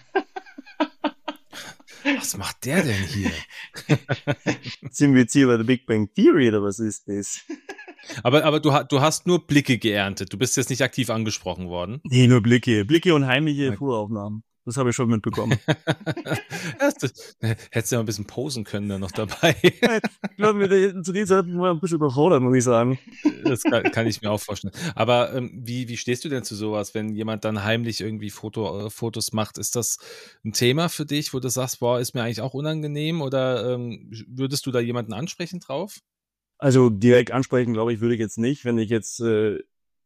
Was macht der denn hier? Sind wir jetzt hier bei der Big Bang Theory oder was ist das? Aber, aber du, ha- du hast nur Blicke geerntet. Du bist jetzt nicht aktiv angesprochen worden. Nee, nur Blicke. Blicke und heimliche Okay. Fotoaufnahmen. Das habe ich schon mitbekommen. das, das, hättest du ja ein bisschen posen können dann noch dabei. Ich glaube, wir zu dieser Zeit war ein bisschen überfordert, muss ich sagen. Das kann, kann ich mir auch vorstellen. Aber ähm, wie, wie stehst du denn zu sowas, wenn jemand dann heimlich irgendwie Foto, äh, Fotos macht? Ist das ein Thema für dich, wo du sagst, boah, ist mir eigentlich auch unangenehm? Oder ähm, würdest du da jemanden ansprechen drauf? Also direkt ansprechen, glaube ich, würde ich jetzt nicht, wenn ich jetzt äh,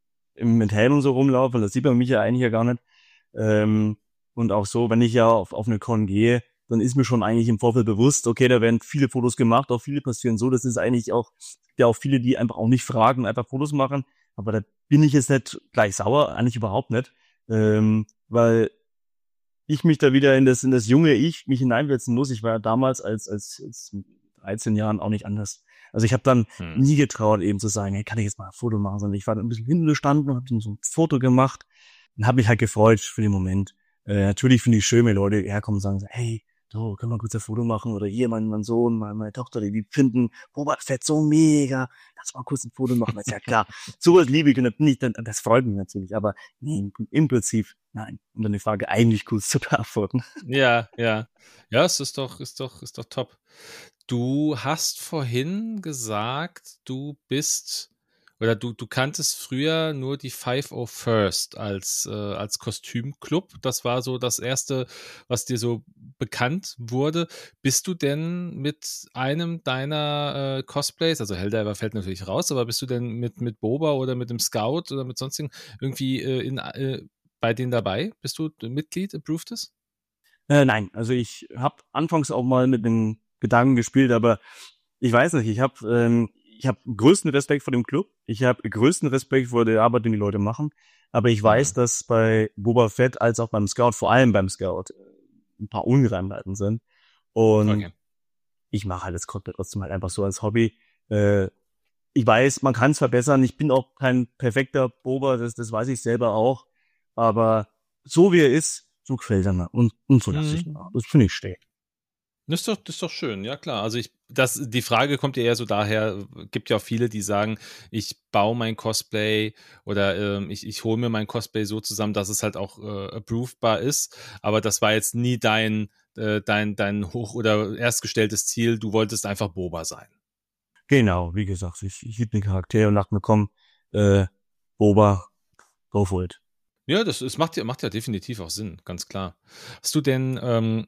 mit Helm und so rumlaufe, weil das sieht man mich ja eigentlich ja gar nicht. Ähm, und auch so, wenn ich ja auf, auf eine Con gehe, dann ist mir schon eigentlich im Vorfeld bewusst, okay, da werden viele Fotos gemacht, auch viele passieren so, das ist eigentlich auch, ja auch viele, die einfach auch nicht fragen, einfach Fotos machen, aber da bin ich jetzt nicht gleich sauer, eigentlich überhaupt nicht, ähm, weil ich mich da wieder in das, in das junge Ich mich hineinsetzen muss. Ich war ja damals als, als, als dreizehn Jahren auch nicht anders. Also ich habe dann Hm. nie getraut, eben zu sagen, hey, kann ich jetzt mal ein Foto machen, sondern ich war dann ein bisschen hinten gestanden und habe dann so ein Foto gemacht und habe mich halt gefreut für den Moment. Äh, natürlich finde ich schön, wenn Leute herkommen und sagen so, hey, so, können wir kurz ein Foto machen? Oder hier, mein, mein Sohn, meine, meine Tochter, die, die finden Boba Fett so mega. Lass mal kurz ein Foto machen. Das ist ja klar. Sowas liebe ich und das, nicht, das freut mich natürlich. Aber nee, im, im Prinzip, nein. Um dann die Frage eigentlich kurz zu beantworten. Ja, ja. Ja, es ist doch, ist doch, ist doch top. Du hast vorhin gesagt, du bist oder du, du kanntest früher nur die fünfhundertfirst als, äh, als Kostümclub. Das war so das erste, was dir so bekannt wurde. Bist du denn mit einem deiner äh, Cosplays, also Helldiver fällt natürlich raus, aber bist du denn mit, mit Boba oder mit dem Scout oder mit sonstigen irgendwie äh, in, äh, bei denen dabei? Bist du Mitglied, Approvedes? Äh, nein, also ich habe anfangs auch mal mit dem Gedanken gespielt, aber ich weiß nicht, ich habe ähm, ich habe größten Respekt vor dem Club, ich habe größten Respekt vor der Arbeit, die die Leute machen, aber ich weiß, Mhm. dass bei Boba Fett als auch beim Scout, vor allem beim Scout, ein paar Ungereimtheiten sind und Okay. ich mache halt das Content trotzdem halt einfach so als Hobby. Äh, ich weiß, man kann es verbessern, ich bin auch kein perfekter Boba, das, das weiß ich selber auch, aber so wie er ist, so gefällt er mir und, und so lasse ich ihn Mhm. auch. Das finde ich stehen. Das ist doch, das ist doch schön, ja klar. Also ich, das, die Frage kommt ja eher so daher, gibt ja auch viele, die sagen, ich baue mein Cosplay oder ähm, ich, ich hole mir mein Cosplay so zusammen, dass es halt auch äh, approvebar ist. Aber das war jetzt nie dein, äh, dein, dein hoch- oder erstgestelltes Ziel. Du wolltest einfach Boba sein. Genau, wie gesagt, ich, ich liebe den Charakter und dachte mir, komm, äh, Boba, go for it. Ja, das, das macht ja, macht ja definitiv auch Sinn, ganz klar. Hast du denn ähm,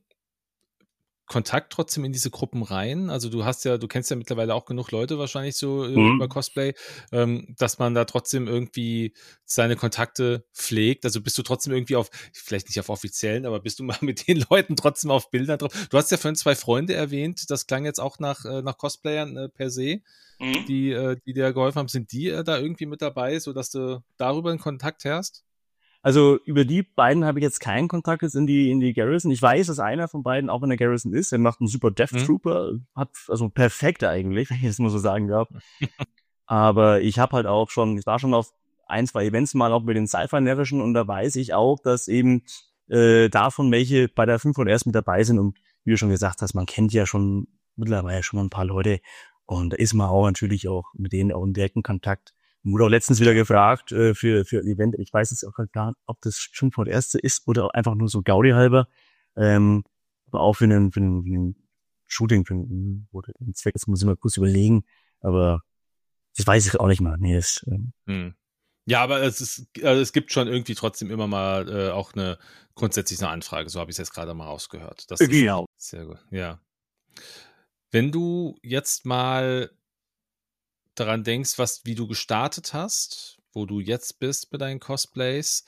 Kontakt trotzdem in diese Gruppen rein? Also du hast ja, du kennst ja mittlerweile auch genug Leute wahrscheinlich so äh, über Mhm. Cosplay, ähm, dass man da trotzdem irgendwie seine Kontakte pflegt. Also bist du trotzdem irgendwie auf, vielleicht nicht auf offiziellen, aber bist du mal mit den Leuten trotzdem auf Bildern drauf? Du hast ja vorhin zwei Freunde erwähnt, das klang jetzt auch nach, äh, nach Cosplayern äh, per se, Mhm. die, äh, die dir geholfen haben. Sind die äh, da irgendwie mit dabei, sodass du darüber in Kontakt herrschst? Also über die beiden habe ich jetzt keinen Kontakt jetzt in die in die Garrison. Ich weiß, dass einer von beiden auch in der Garrison ist. Er macht einen super Death Mhm. Trooper, hat also perfekt eigentlich, wenn ich das mal so sagen darf. Aber ich habe halt auch schon, ich war schon auf ein, zwei Events mal auch mit den Sci-Fi-Närrischen und da weiß ich auch, dass eben äh, davon welche bei der fünfhunderterst mit dabei sind und wie du schon gesagt hast, man kennt ja schon mittlerweile schon mal ein paar Leute und da ist man auch natürlich auch mit denen auch in direkten Kontakt. Ich wurde auch letztens wieder gefragt äh, für für ein Event, ich weiß jetzt auch gar nicht, ob das fünfhunderterste ist oder einfach nur so Gaudi halber, ähm, aber auch für einen, für einen, für einen Shooting, für einen, oder den Zweck, das muss ich mal kurz überlegen, aber das weiß ich auch nicht mal. Nee, das, ähm, Hm. Ja, aber es ist, also es gibt schon irgendwie trotzdem immer mal äh, auch eine grundsätzlich eine Anfrage. So habe ich es jetzt gerade mal rausgehört. Das ist genau. sehr gut. Ja. Wenn du jetzt mal daran denkst, was, wie du gestartet hast, wo du jetzt bist mit deinen Cosplays,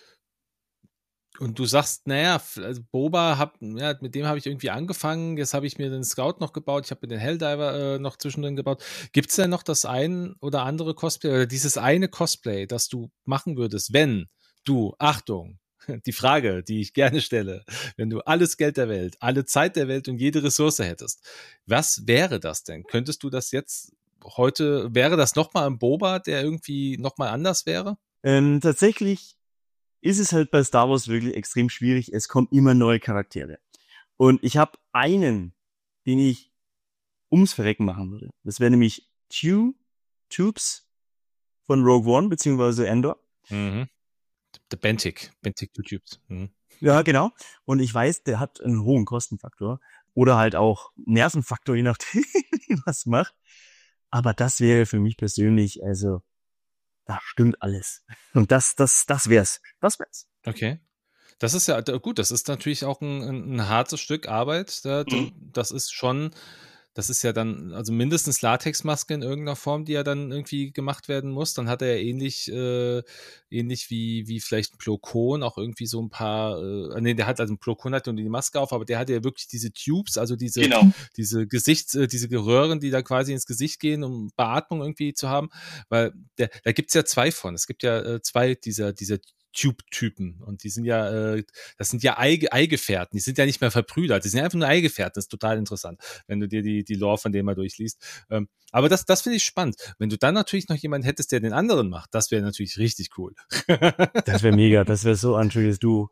und du sagst, naja, also Boba, hab, ja, mit dem habe ich irgendwie angefangen, jetzt habe ich mir den Scout noch gebaut, ich habe mir den Helldiver äh, noch zwischendrin gebaut. Gibt es denn noch das ein oder andere Cosplay oder dieses eine Cosplay, das du machen würdest, wenn du, Achtung, die Frage, die ich gerne stelle, wenn du alles Geld der Welt, alle Zeit der Welt und jede Ressource hättest, was wäre das denn? Könntest du das jetzt heute, wäre das nochmal ein Boba, der irgendwie nochmal anders wäre? Ähm, tatsächlich ist es halt bei Star Wars wirklich extrem schwierig. Es kommen immer neue Charaktere. Und ich habe einen, den ich ums Verrecken machen würde. Das wäre nämlich Tew, Tubes von Rogue One, beziehungsweise Endor. Mhm. Der Bentic, Bentic Tubes. Mhm. Ja, genau. Und ich weiß, der hat einen hohen Kostenfaktor oder halt auch Nervenfaktor, je nachdem, wie man was macht. Aber das wäre für mich persönlich, also, da stimmt alles. Und das, das, das wär's. Das wär's. Okay. Das ist ja gut, das ist natürlich auch ein, ein, ein hartes Stück Arbeit. Da, Mhm. das ist schon, das ist ja dann, also mindestens Latexmaske in irgendeiner Form, die ja dann irgendwie gemacht werden muss. Dann hat er ja ähnlich, äh, ähnlich wie, wie vielleicht ein Plo Koon auch irgendwie so ein paar, äh, nee, der hat also ein Plo Koon hat nur die Maske auf, aber der hat ja wirklich diese Tubes, also diese, Genau. diese Gesichts, äh, diese Röhren, die da quasi ins Gesicht gehen, um Beatmung irgendwie zu haben. Weil der, da gibt's ja zwei von. Es gibt ja äh, zwei dieser, dieser Tube-Typen. Und die sind ja, äh, das sind ja Ei Eigefährten. Die sind ja nicht mehr verbrüdert. Die sind einfach nur Eigefährten. Das ist total interessant, wenn du dir die, die Lore von dem mal durchliest. Ähm, aber das, das finde ich spannend. Wenn du dann natürlich noch jemanden hättest, der den anderen macht, das wäre natürlich richtig cool. Das wäre mega. Das wäre so ein schönes Duo.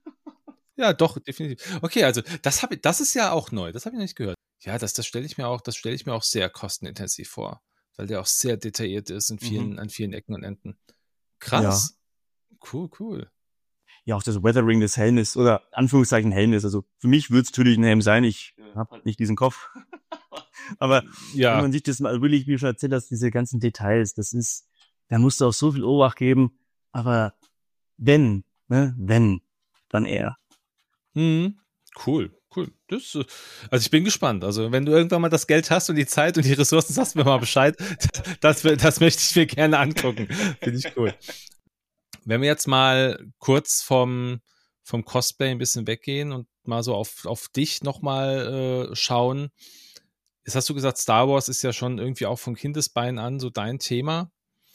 Ja, doch, definitiv. Okay, also das habe ich, das ist ja auch neu. Das habe ich noch nicht gehört. Ja, das, das stelle ich mir auch, das stelle ich mir auch sehr kostenintensiv vor, weil der auch sehr detailliert ist in vielen, Mhm. an vielen Ecken und Enden. Ja. Krass. Cool, cool. Ja, auch das Weathering des Helmes oder Anführungszeichen Helmes. Also für mich würde es natürlich ein Helm sein. Ich habe halt nicht diesen Kopf. Aber wenn Ja, man sich das mal wirklich, wie du schon erzählt hast, diese ganzen Details, das ist, da musst du auch so viel Obacht geben. Aber wenn, ne, wenn, dann eher. mhm. Cool, cool. Das, äh, also ich bin gespannt. Also wenn du irgendwann mal das Geld hast und die Zeit und die Ressourcen, sagst mir mal Bescheid. Das, das möchte ich mir gerne angucken. Finde ich cool. Wenn wir jetzt mal kurz vom, vom Cosplay ein bisschen weggehen und mal so auf, auf dich nochmal äh, schauen. Jetzt hast du gesagt, Star Wars ist ja schon irgendwie auch von Kindesbeinen an so dein Thema.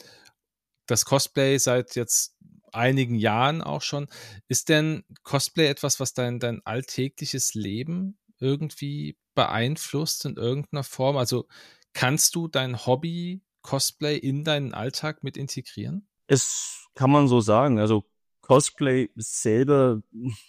Das Cosplay seit jetzt einigen Jahren auch schon. Ist denn Cosplay etwas, was dein, dein alltägliches Leben irgendwie beeinflusst in irgendeiner Form? Also kannst du dein Hobby Cosplay in deinen Alltag mit integrieren? Es kann man so sagen. Also Cosplay selber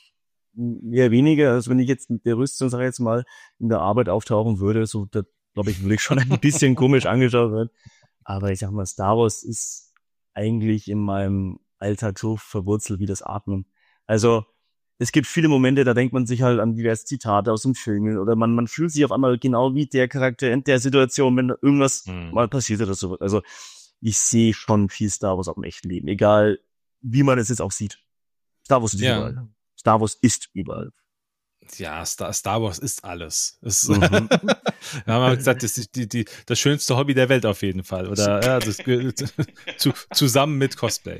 eher weniger, als wenn ich jetzt mit der Rüstung, sag ich jetzt mal, in der Arbeit auftauchen würde. So, da glaube ich, würde ich schon ein bisschen komisch angeschaut werden. Aber ich sag mal, Star Wars ist eigentlich in meinem Alltag so verwurzelt wie das Atmen. Also es gibt viele Momente, da denkt man sich halt an diverse Zitate aus dem Film oder man, man fühlt sich auf einmal genau wie der Charakter in der Situation, wenn da irgendwas Hm. mal passiert oder so. Also ich sehe schon viel Star Wars auch im echten Leben, egal wie man es jetzt auch sieht. Star Wars ist Ja. überall. Star Wars ist überall. Ja, Star, Star Wars ist alles. Es, Mhm. wir haben halt gesagt, das ist die, die, das schönste Hobby der Welt auf jeden Fall. Oder ja, das, zu, zusammen mit Cosplay.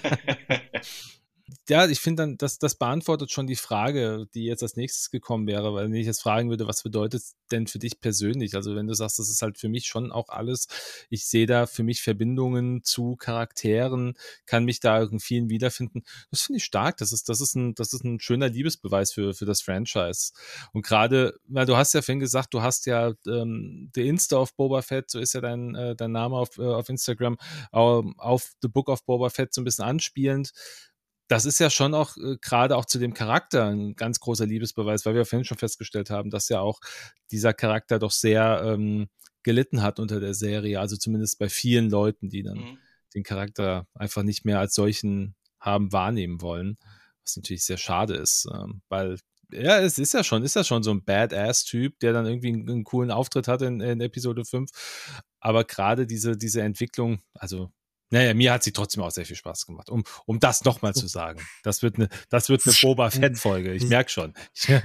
Ja, ich finde dann, das, das beantwortet schon die Frage, die jetzt als nächstes gekommen wäre, weil wenn ich jetzt fragen würde, was bedeutet es denn für dich persönlich? Also wenn du sagst, das ist halt für mich schon auch alles, ich sehe da für mich Verbindungen zu Charakteren, kann mich da in vielen wiederfinden. Das finde ich stark. Das ist, das ist ein, das ist ein schöner Liebesbeweis für, für das Franchise. Und gerade, weil du hast ja vorhin gesagt, du hast ja ähm, The Insta of Boba Fett, so ist ja dein, äh, dein Name auf, äh, auf Instagram, ähm, auf The Book of Boba Fett so ein bisschen anspielend. Das ist ja schon auch äh, gerade auch zu dem Charakter ein ganz großer Liebesbeweis, weil wir vorhin schon festgestellt haben, dass ja auch dieser Charakter doch sehr ähm, gelitten hat unter der Serie, also zumindest bei vielen Leuten, die dann mhm. den Charakter einfach nicht mehr als solchen haben wahrnehmen wollen, was natürlich sehr schade ist, ähm, weil ja, es ist ja schon, ist ja schon so ein Badass-Typ, der dann irgendwie einen, einen coolen Auftritt hat in, in Episode fünf, aber gerade diese, diese Entwicklung, also Naja, mir hat sie trotzdem auch sehr viel Spaß gemacht, um, um das nochmal zu sagen. Das wird eine, das wird eine Boba Fett-Folge, ich merke schon.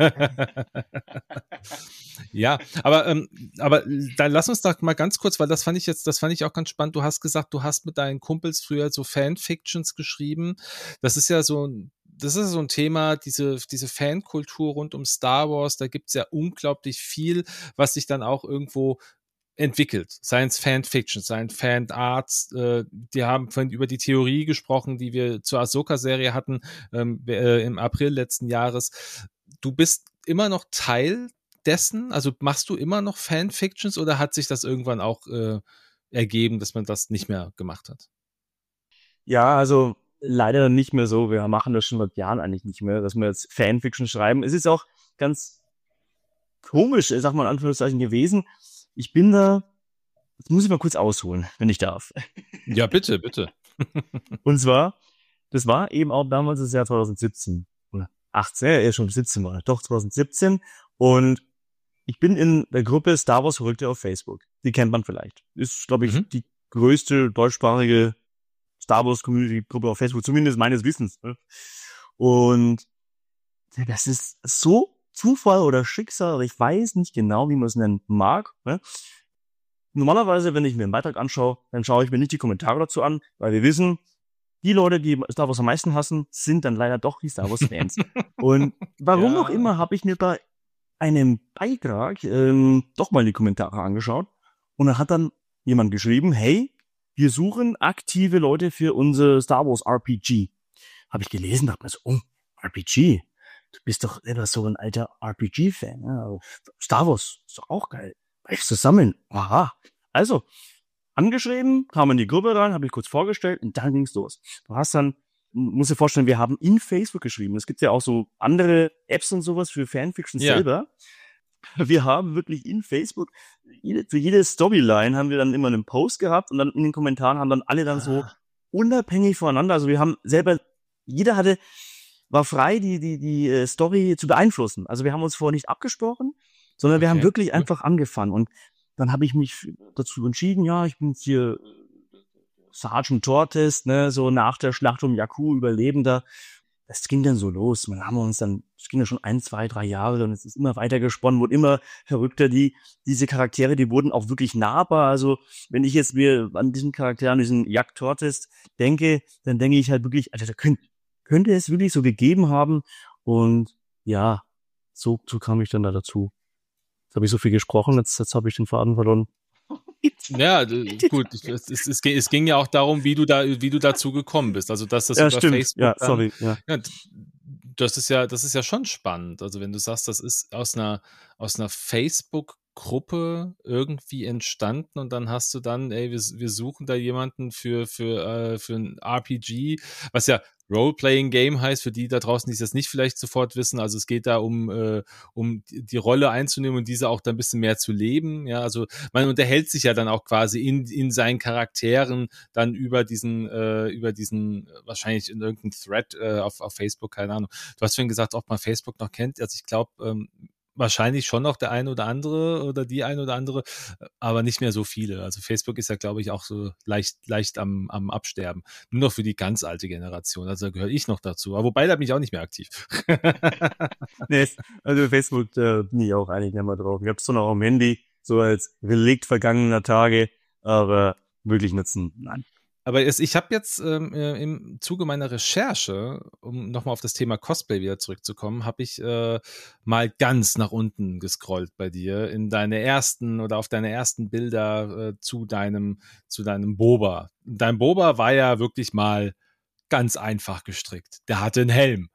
Ja, aber, ähm, aber dann lass uns doch mal ganz kurz, weil das fand ich jetzt, das fand ich auch ganz spannend. Du hast gesagt, du hast mit deinen Kumpels früher so Fanfictions geschrieben. Das ist ja so ein Das ist so ein Thema, diese, diese Fankultur rund um Star Wars, da gibt's ja unglaublich viel, was sich dann auch irgendwo entwickelt. Seien es Fanfiction, seien Fanarts, äh, die haben vorhin über die Theorie gesprochen, die wir zur Ahsoka-Serie hatten ähm, äh, im April letzten Jahres. Du bist immer noch Teil dessen? Also machst du immer noch Fanfictions oder hat sich das irgendwann auch äh, ergeben, dass man das nicht mehr gemacht hat? Ja, also leider nicht mehr so. Wir machen das schon seit Jahren eigentlich nicht mehr, dass wir jetzt Fanfiction schreiben. Es ist auch ganz komisch, sag mal in Anführungszeichen, gewesen. Ich bin da, das muss ich mal kurz ausholen, wenn ich darf. Ja, bitte, bitte. Und zwar, das war eben auch damals das Jahr zwanzig siebzehn oder achtzehn, ja, eher schon siebzehn war, doch zwanzig siebzehn. Und ich bin in der Gruppe Star Wars Verrückte auf Facebook. Die kennt man vielleicht. Ist, glaube ich, Mhm. die größte deutschsprachige Star Wars Community Gruppe auf Facebook, zumindest meines Wissens. Ne? Und das ist so Zufall oder Schicksal, oder ich weiß nicht genau, wie man es nennen mag. Ne? Normalerweise, wenn ich mir einen Beitrag anschaue, dann schaue ich mir nicht die Kommentare dazu an, weil wir wissen, die Leute, die Star Wars am meisten hassen, sind dann leider doch die Star Wars Fans. Und warum Ja. auch immer habe ich mir bei einem Beitrag ähm, doch mal die Kommentare angeschaut und da hat dann jemand geschrieben, hey, wir suchen aktive Leute für unser Star Wars R P G. Habe ich gelesen, dachte mir so, oh, R P G, du bist doch etwas so ein alter R P G-Fan. Ja? Star Wars ist doch auch geil. Weißt zusammen. Aha. Also, angeschrieben, kam in die Gruppe rein, habe ich kurz vorgestellt und dann ging's los. Du hast dann, musst dir vorstellen, wir haben in Facebook geschrieben. Es gibt ja auch so andere Apps und sowas für Fanfiction Ja. selber. Wir haben wirklich in Facebook, jede, für jede Storyline haben wir dann immer einen Post gehabt und dann in den Kommentaren haben dann alle dann so Ah. unabhängig voneinander, also wir haben selber, jeder hatte, war frei, die, die, die äh, Story zu beeinflussen. Also wir haben uns vorher nicht abgesprochen, sondern wir haben Okay, wirklich cool. einfach angefangen. Und dann habe ich mich dazu entschieden, ja, ich bin jetzt hier Sergeant Tortes, ne, so nach der Schlacht um Jakku, Überlebender. Das ging dann so los. Wir haben uns dann, es ging ja schon ein, zwei, drei Jahre und es ist immer weiter gesponnen, wurde immer verrückter. Die, diese Charaktere, die wurden auch wirklich nahbar. Also, wenn ich jetzt mir an diesen Charakter, an diesen Jack Tortes denke, dann denke ich halt wirklich, also da könnte, könnte es wirklich so gegeben haben. Und ja, so, so kam ich dann da dazu. Jetzt habe ich so viel gesprochen, jetzt, jetzt habe ich den Faden verloren. Ja, d- gut. Es, es, es, ging- es ging ja auch darum, wie du da, wie du dazu gekommen bist. Also dass das Ja, über stimmt. Facebook Ja, dann, sorry. Ja. ja, d- das ist ja, das ist ja schon spannend. Also wenn du sagst, das ist aus einer, aus einer Facebook-Gruppe irgendwie entstanden und dann hast du dann, ey, wir, wir suchen da jemanden für, für, äh, für ein R P G, was ja Role-Playing-Game heißt, für die da draußen, die es jetzt nicht vielleicht sofort wissen. Also es geht da um, äh, um die die Rolle einzunehmen und diese auch dann ein bisschen mehr zu leben. Ja, also man unterhält sich ja dann auch quasi in, in seinen Charakteren dann über diesen, äh, über diesen, äh, wahrscheinlich in irgendeinem Thread äh, auf, auf Facebook, keine Ahnung. Du hast vorhin gesagt, ob man Facebook noch kennt. Also ich glaube, ähm, wahrscheinlich schon noch der eine oder andere oder die eine oder andere, aber nicht mehr so viele. Also Facebook ist ja, glaube ich, auch so leicht, leicht am, am Absterben. Nur noch für die ganz alte Generation. Also da gehöre ich noch dazu. Aber wobei, da bin ich auch nicht mehr aktiv. Nee, also Facebook, da bin ich auch eigentlich nicht mehr drauf. Ich hab's zwar noch am Handy, so als Relikt vergangener Tage, aber wirklich nutzen, nein. Aber es, ich habe jetzt ähm, äh, im Zuge meiner Recherche, um nochmal auf das Thema Cosplay wieder zurückzukommen, habe ich äh, mal ganz nach unten gescrollt bei dir in deine ersten oder auf deine ersten Bilder äh, zu deinem zu deinem Boba. Dein Boba war ja wirklich mal ganz einfach gestrickt. Der hatte einen Helm.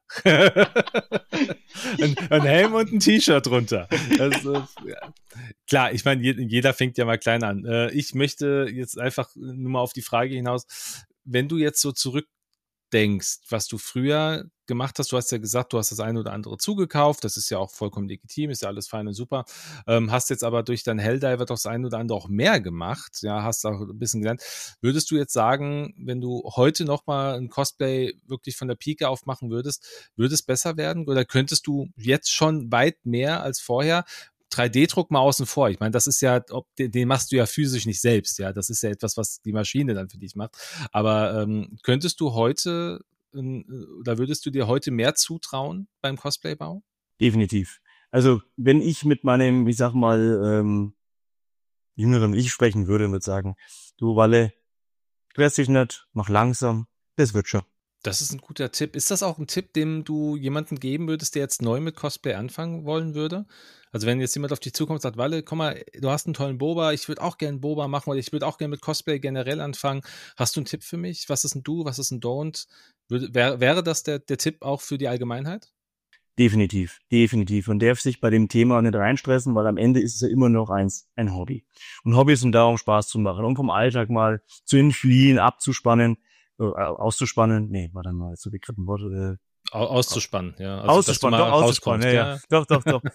ein, ein Helm und ein T-Shirt drunter. Das, äh, ja. Klar, ich meine, jeder fängt ja mal klein an. Äh, ich möchte jetzt einfach nur mal auf die Frage hinaus, wenn du jetzt so zurückdenkst, was du früher gemacht hast, du hast ja gesagt, du hast das eine oder andere zugekauft, das ist ja auch vollkommen legitim, ist ja alles fein und super, ähm, hast jetzt aber durch dein Helldiver doch das eine oder andere auch mehr gemacht, ja, hast auch ein bisschen gelernt. Würdest du jetzt sagen, wenn du heute nochmal ein Cosplay wirklich von der Pike auf machen würdest, würde es besser werden oder könntest du jetzt schon weit mehr als vorher? drei D Druck mal außen vor. Ich meine, das ist ja, ob, den, den machst du ja physisch nicht selbst, ja. Das ist ja etwas, was die Maschine dann für dich macht. Aber ähm, könntest du heute, äh, oder würdest du dir heute mehr zutrauen beim Cosplaybau? Definitiv. Also, wenn ich mit meinem, ich sag mal, ähm, jüngeren Ich sprechen würde, würde sagen, du Walle, stress dich nicht, mach langsam, das wird schon. Das ist ein guter Tipp. Ist das auch ein Tipp, den du jemandem geben würdest, der jetzt neu mit Cosplay anfangen wollen würde? Also wenn jetzt jemand auf dich zukommt und sagt, Walle, komm mal, du hast einen tollen Boba, ich würde auch gerne Boba machen oder ich würde auch gerne mit Cosplay generell anfangen. Hast du einen Tipp für mich? Was ist ein Do, was ist ein Don't? Würde, wär, wäre das der, der Tipp auch für die Allgemeinheit? Definitiv, definitiv. Und darf sich bei dem Thema nicht reinstressen, weil am Ende ist es ja immer noch eins, ein Hobby. Und Hobbys sind da, um Spaß zu machen, um vom Alltag mal zu entfliehen, abzuspannen, äh, auszuspannen. Nee, warte mal, so begriffen Worte. Äh, Au- Auszuspannen, ja. Also, dass du auszuspannen, mal doch, auszuspannen, ja, ja. Doch, doch, doch.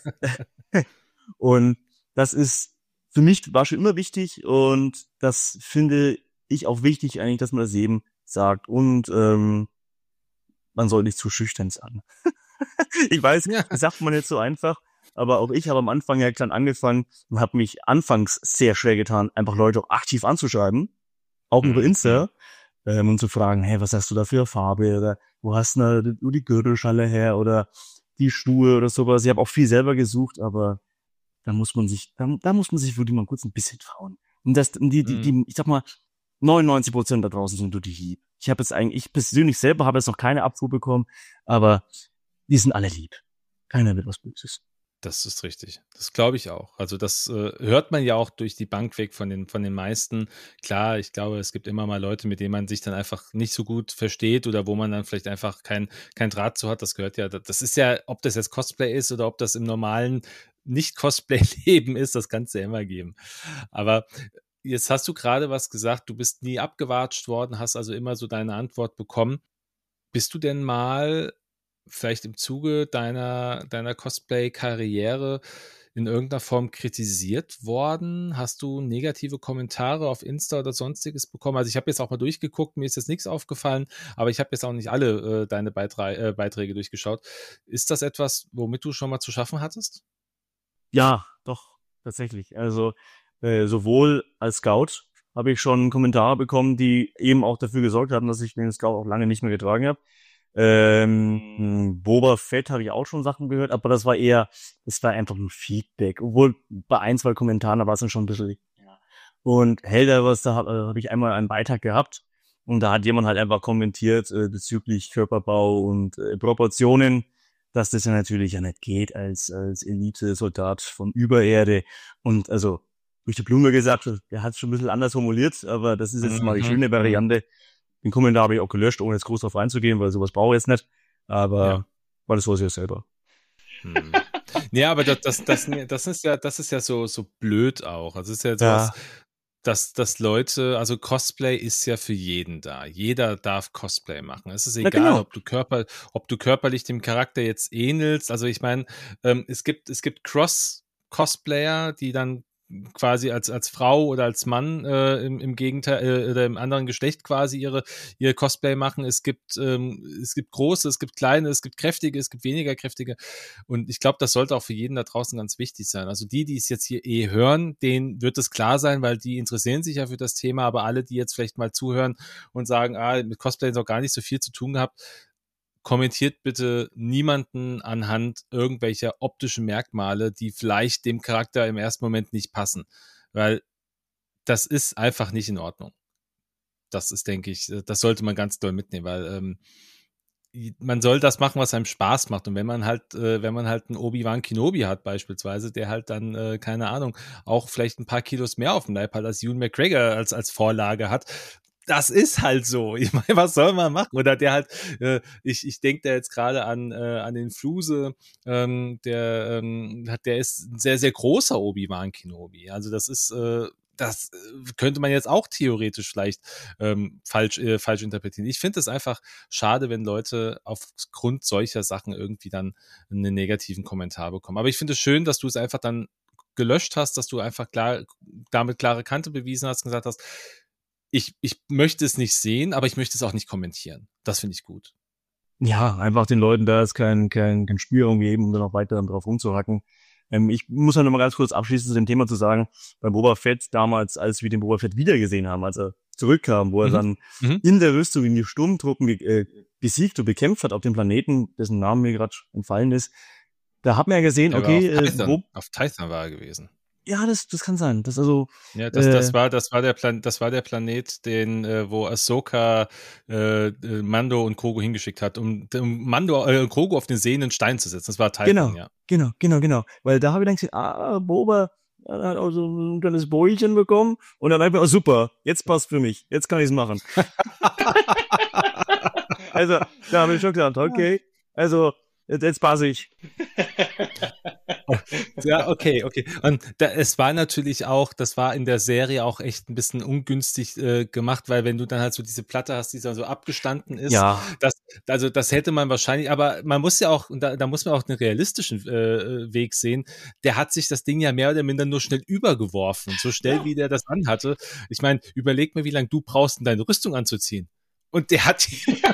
Und das ist für mich war schon immer wichtig und das finde ich auch wichtig eigentlich, dass man das eben sagt. Und ähm, man soll nicht zu schüchtern sein. Ich weiß, Ja. das sagt man jetzt so einfach, aber auch ich habe am Anfang ja klein angefangen und habe mich anfangs sehr schwer getan, einfach Leute auch aktiv anzuschreiben, auch über Mhm. Insta, ähm, und zu fragen, hey, was hast du da für Farbe oder wo hast du da die Gürtelschnalle her oder die Schuhe oder sowas. Ich habe auch viel selber gesucht, aber da muss man sich, da, da muss man sich wirklich mal kurz ein bisschen trauen. Und das, die, die, die, ich sag mal, neunundneunzig Prozent da draußen sind nur die Hieb. Ich habe jetzt eigentlich, ich persönlich selber habe jetzt noch keine Abfuhr bekommen, aber die sind alle lieb. Keiner wird was Böses. Das ist richtig. Das glaube ich auch. Also das äh, hört man ja auch durch die Bank weg von den, von den meisten. Klar, ich glaube, es gibt immer mal Leute, mit denen man sich dann einfach nicht so gut versteht oder wo man dann vielleicht einfach kein, kein Draht zu hat. Das gehört ja, das ist ja, ob das jetzt Cosplay ist oder ob das im normalen Nicht-Cosplay-Leben ist, das kann es ja immer geben. Aber jetzt hast du gerade was gesagt, du bist nie abgewatscht worden, hast also immer so deine Antwort bekommen. Bist du denn mal vielleicht im Zuge deiner, deiner Cosplay-Karriere in irgendeiner Form kritisiert worden? Hast du negative Kommentare auf Insta oder sonstiges bekommen? Also ich habe jetzt auch mal durchgeguckt, mir ist jetzt nichts aufgefallen, aber ich habe jetzt auch nicht alle äh, deine Beiträ äh, Beiträge durchgeschaut. Ist das etwas, womit du schon mal zu schaffen hattest? Ja, doch, tatsächlich. Also äh, sowohl als Scout habe ich schon Kommentare bekommen, die eben auch dafür gesorgt haben, dass ich den Scout auch lange nicht mehr getragen habe. Ähm, Boba Fett habe ich auch schon Sachen gehört, aber das war eher, das war einfach nur Feedback. Obwohl bei ein, zwei Kommentaren, da war es dann schon ein bisschen. Ja. Und Helldivers, da habe hab ich einmal einen Beitrag gehabt und da hat jemand halt einfach kommentiert äh, bezüglich Körperbau und äh, Proportionen, dass das ja natürlich ja nicht geht als als Elite-Soldat von Übererde. Und also durch die Blume gesagt, der hat es schon ein bisschen anders formuliert, aber das ist jetzt mal die Mhm, schöne mhm. Variante. Den Kommentar habe ich auch gelöscht, ohne jetzt groß drauf einzugehen, weil sowas brauche ich jetzt nicht. Aber Ja. weil das weiß ich ja selber. Hm. Ja, aber das, das, das, das ist ja, das ist ja so, so blöd auch. Also es ist ja sowas, Ja. dass, dass Leute, also Cosplay ist ja für jeden da. Jeder darf Cosplay machen. Es ist Na egal, genau. ob du Körper, ob du körperlich dem Charakter jetzt ähnelst. Also ich meine, ähm, es gibt, es gibt Cross-Cosplayer, die dann quasi als, als Frau oder als Mann äh, im, im Gegenteil äh, oder im anderen Geschlecht quasi ihre, ihr Cosplay machen. Es gibt, ähm, es gibt große, es gibt kleine, es gibt kräftige, es gibt weniger kräftige. Und ich glaube, das sollte auch für jeden da draußen ganz wichtig sein. Also die, die es jetzt hier eh hören, denen wird es klar sein, weil die interessieren sich ja für das Thema. Aber alle, die jetzt vielleicht mal zuhören und sagen, ah, mit Cosplay ist noch gar nicht so viel zu tun gehabt, kommentiert bitte niemanden anhand irgendwelcher optischen Merkmale, die vielleicht dem Charakter im ersten Moment nicht passen. Weil das ist einfach nicht in Ordnung. Das ist, denke ich, das sollte man ganz doll mitnehmen, weil ähm, man soll das machen, was einem Spaß macht. Und wenn man halt, äh, wenn man halt einen Obi-Wan Kenobi hat beispielsweise, der halt dann, äh, keine Ahnung, auch vielleicht ein paar Kilos mehr auf dem Leib hat, als Ewan McGregor als, als Vorlage hat, das ist halt so. Ich meine, was soll man machen? Oder der halt, äh, ich, ich denke da jetzt gerade an, äh, an den Fluse, ähm, der, ähm, hat, der ist ein sehr, sehr großer Obi-Wan Kenobi. Also das ist, äh, das könnte man jetzt auch theoretisch vielleicht ähm, falsch, äh, falsch interpretieren. Ich finde es einfach schade, wenn Leute aufgrund solcher Sachen irgendwie dann einen negativen Kommentar bekommen. Aber ich finde es schön, dass du es einfach dann gelöscht hast, dass du einfach klar, damit klare Kante bewiesen hast und gesagt hast, ich, ich möchte es nicht sehen, aber ich möchte es auch nicht kommentieren. Das finde ich gut. Ja, einfach den Leuten da ist kein, kein, kein Spielraum geben, um dann noch weiter drauf rumzuhacken. Ähm, ich muss ja noch mal ganz kurz abschließend zu dem Thema zu sagen, bei Boba Fett damals, als wir den Boba Fett wiedergesehen haben, als er zurückkam, wo er Mhm. dann Mhm. in der Rüstung in die Sturmtruppen ge- äh, besiegt und bekämpft hat auf dem Planeten, dessen Name mir gerade entfallen ist, da hat man ja gesehen, Er war auf okay, äh, Tython. Bob, Auf Tython war er gewesen. ja, das, das kann sein. Das also, Ja, das, äh, das war, das war der Plan, das war der Planet, den, äh, wo Ahsoka äh, äh, Mando und Grogu hingeschickt hat, um, um Mando, äh, Grogu auf den sehenden Stein zu setzen. Das war Tython, genau, ja. genau, genau, genau. Weil da habe ich dann gesehen, ah, Boba er hat auch so ein kleines Bäulchen bekommen und dann einfach, oh, super, jetzt passt für mich, jetzt kann ich es machen. Also, da habe ich schon gedacht, okay, also, jetzt, jetzt passe ich. Ja, okay, okay. Und da, es war natürlich auch, das war in der Serie auch echt ein bisschen ungünstig äh, gemacht, weil wenn du dann halt so diese Platte hast, die dann so abgestanden ist, Ja, das, also das hätte man wahrscheinlich, aber man muss ja auch, und da, da muss man auch den realistischen äh, Weg sehen, der hat sich das Ding ja mehr oder minder nur schnell übergeworfen, so schnell ja. wie der das anhatte. Ich meine, überleg mir, wie lange du brauchst, um deine Rüstung anzuziehen. Und der hat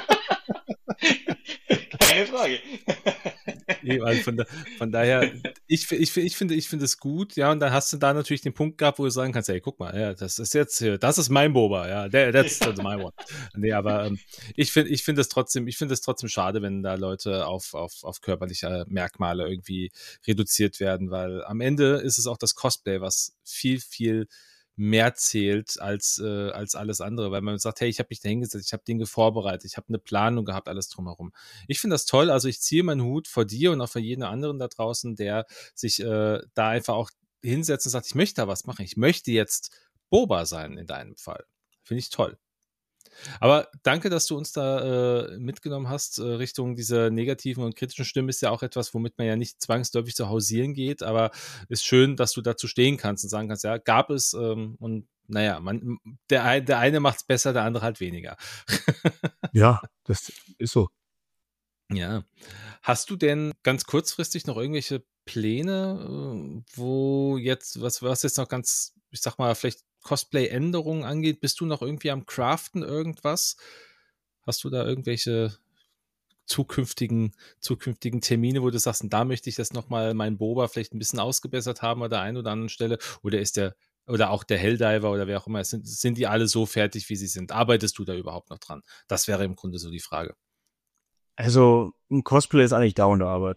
Keine Frage. Also von, da, von daher, ich, ich, ich finde, ich finde es gut, ja, und dann hast du da natürlich den Punkt gehabt, wo du sagen kannst, ey, guck mal, ja, das ist jetzt, das ist mein Boba, ja, der, that's, that's my one. Nee, aber ähm, ich finde, ich finde es trotzdem, ich finde es trotzdem schade, wenn da Leute auf, auf, auf körperliche Merkmale irgendwie reduziert werden, weil am Ende ist es auch das Cosplay, was viel, viel mehr zählt als, äh, als alles andere, weil man sagt, hey, ich habe mich da hingesetzt, ich habe Dinge vorbereitet, ich habe eine Planung gehabt, alles drumherum. Ich finde das toll, also ich ziehe meinen Hut vor dir und auch vor jedem anderen da draußen, der sich äh, da einfach auch hinsetzt und sagt, ich möchte da was machen, ich möchte jetzt Boba sein in deinem Fall. Finde ich toll. Aber danke, dass du uns da äh, mitgenommen hast, äh, Richtung dieser negativen und kritischen Stimmen ist ja auch etwas, womit man ja nicht zwangsläufig zu hausieren geht, aber ist schön, dass du dazu stehen kannst und sagen kannst, ja, gab es ähm, und naja, man, der, der eine macht es besser, der andere halt weniger. Ja, das ist so. Ja. Hast du denn ganz kurzfristig noch irgendwelche Pläne, äh, wo jetzt, was, was jetzt noch ganz, ich sag mal, vielleicht Cosplay-Änderungen angeht? Bist du noch irgendwie am Craften irgendwas? Hast du da irgendwelche zukünftigen, zukünftigen Termine, wo du sagst, und da möchte ich das nochmal mein Boba vielleicht ein bisschen ausgebessert haben an der einen oder anderen Stelle? Oder ist der, oder auch der Helldiver oder wer auch immer, sind, sind die alle so fertig, wie sie sind? Arbeitest du da überhaupt noch dran? Das wäre im Grunde so die Frage. Also, ein Cosplay ist eigentlich dauernde Arbeit.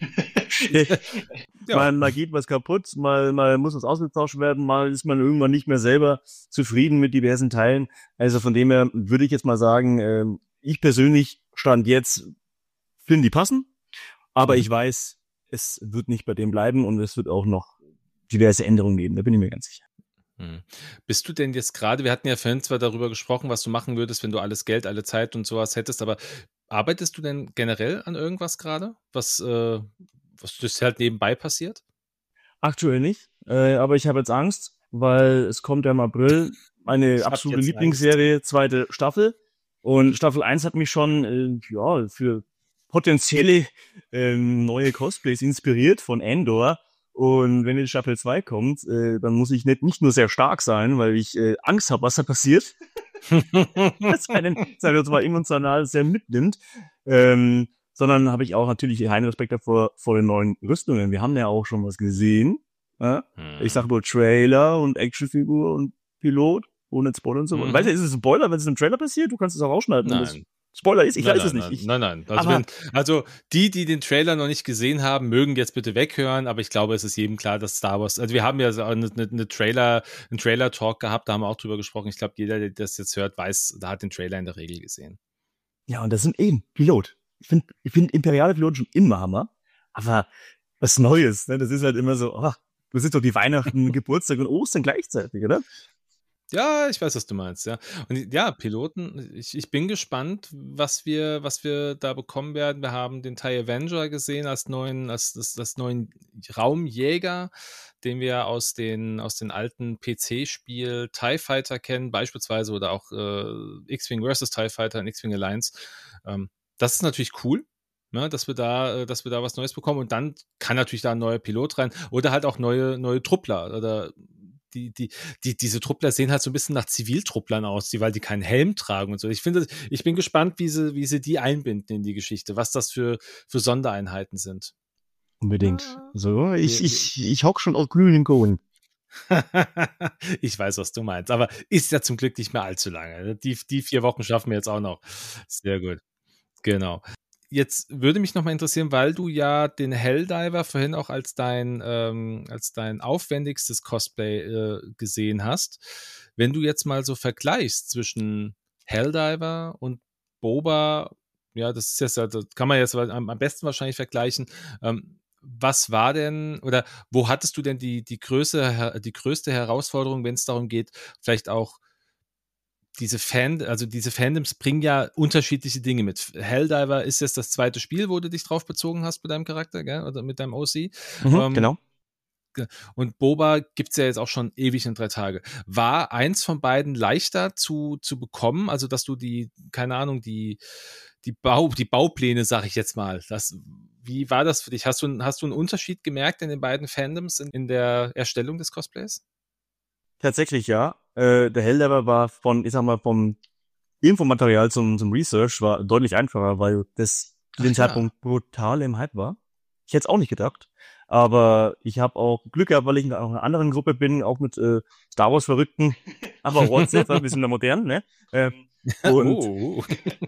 Ja. Mal, mal geht was kaputt, mal, mal muss was ausgetauscht werden, mal ist man irgendwann nicht mehr selber zufrieden mit diversen Teilen. Also von dem her würde ich jetzt mal sagen, ähm, ich persönlich stand jetzt, finde die passen, aber Mhm. ich weiß, es wird nicht bei dem bleiben und es wird auch noch diverse Änderungen geben, da bin ich mir ganz sicher. Hm. Bist du denn jetzt gerade, wir hatten ja vorhin zwar darüber gesprochen, was du machen würdest, wenn du alles Geld, alle Zeit und sowas hättest, aber arbeitest du denn generell an irgendwas gerade, was, äh, was das halt nebenbei passiert? Aktuell nicht, äh, aber ich habe jetzt Angst, weil es kommt ja im April meine Ich hab absolute jetzt Lieblingsserie, zweite Staffel. Und Staffel eins hat mich schon äh, ja für potenzielle ähm, neue Cosplays inspiriert von Andor. Und wenn jetzt Staffel zwei kommt, äh, dann muss ich nicht, nicht nur sehr stark sein, weil ich äh, Angst habe, was da passiert. Das einen, sagen wir zwar emotional sehr mitnimmt, ähm, sondern habe ich auch natürlich einen Respekt davor vor den neuen Rüstungen. Wir haben ja auch schon was gesehen. Ja? Hm. Ich sage wohl Trailer und Actionfigur und Pilot, ohne Spoiler und so. Mhm. Weißt du, ist es ein Spoiler, wenn es im Trailer passiert? Du kannst es auch rausschneiden. wenn das Nein. Spoiler ist, ich nein, weiß es nein, nicht. Ich, Nein, nein. Also, aber- wenn, also die, die den Trailer noch nicht gesehen haben, mögen jetzt bitte weghören, aber ich glaube, es ist jedem klar, dass Star Wars, also wir haben ja so eine, eine, eine Trailer, einen Trailer-Talk gehabt, da haben wir auch drüber gesprochen. Ich glaube, jeder, der das jetzt hört, weiß, da hat den Trailer in der Regel gesehen. Ja, und das sind eben Pilot. Ich finde ich find imperiale Piloten schon immer Hammer, aber was Neues, ne? Das ist halt immer so, oh, du sitzt doch die Weihnachten, Geburtstag und Ostern gleichzeitig, oder? Ja, ich weiß, was du meinst, ja. Und ja, Piloten, ich, ich bin gespannt, was wir, was wir da bekommen werden. Wir haben den TIE Avenger gesehen als neuen, als das, das neuen Raumjäger, den wir aus den, aus den alten P C-Spiel TIE Fighter kennen, beispielsweise, oder auch äh, X-Wing versus TIE Fighter und X-Wing Alliance. Ähm, das ist natürlich cool. Ne, dass wir da, dass wir da was Neues bekommen und dann kann natürlich da ein neuer Pilot rein oder halt auch neue, neue Truppler oder die, die, die, diese Truppler sehen halt so ein bisschen nach Ziviltrupplern aus, die, weil die keinen Helm tragen und so. Ich finde, ich bin gespannt, wie sie, wie sie die einbinden in die Geschichte, was das für, für Sondereinheiten sind. Unbedingt. Ah. So, ich, ich, ich hock schon auf glühenden Kohlen. Ich weiß, was du meinst, aber ist ja zum Glück nicht mehr allzu lange. Die, die vier Wochen schaffen wir jetzt auch noch. Sehr gut. Genau. Jetzt würde mich noch mal interessieren, weil du ja den Helldiver vorhin auch als dein, ähm, als dein aufwendigstes Cosplay äh, gesehen hast. Wenn du jetzt mal so vergleichst zwischen Helldiver und Boba, ja, das ist jetzt, das kann man jetzt am, am besten wahrscheinlich vergleichen. Ähm, was war denn, oder wo hattest du denn die, die, größte, die größte Herausforderung, wenn es darum geht, vielleicht auch diese Fan, also diese Fandoms bringen ja unterschiedliche Dinge mit. Helldiver ist jetzt das zweite Spiel, wo du dich drauf bezogen hast mit deinem Charakter, gell? Oder mit deinem O C. Mhm, ähm, genau. Und Boba gibt's ja jetzt auch schon ewig in drei Tage. War eins von beiden leichter zu, zu bekommen? Also, dass du die, keine Ahnung, die, die, Bau, die Baupläne, sag ich jetzt mal, das, wie war das für dich? Hast du, hast du einen Unterschied gemerkt in den beiden Fandoms in, in der Erstellung des Cosplays? Tatsächlich, ja. Äh, der Helldiver war von, ich sag mal, vom Infomaterial zum, zum Research war deutlich einfacher, weil das zu dem Ach ja. Zeitpunkt brutal im Hype war. Ich hätte es auch nicht gedacht. Aber ich habe auch Glück gehabt, weil ich in einer anderen Gruppe bin, auch mit äh, Star Wars Verrückten. Aber WhatsApp war ein bisschen modern, ne? Ähm, und, Oh.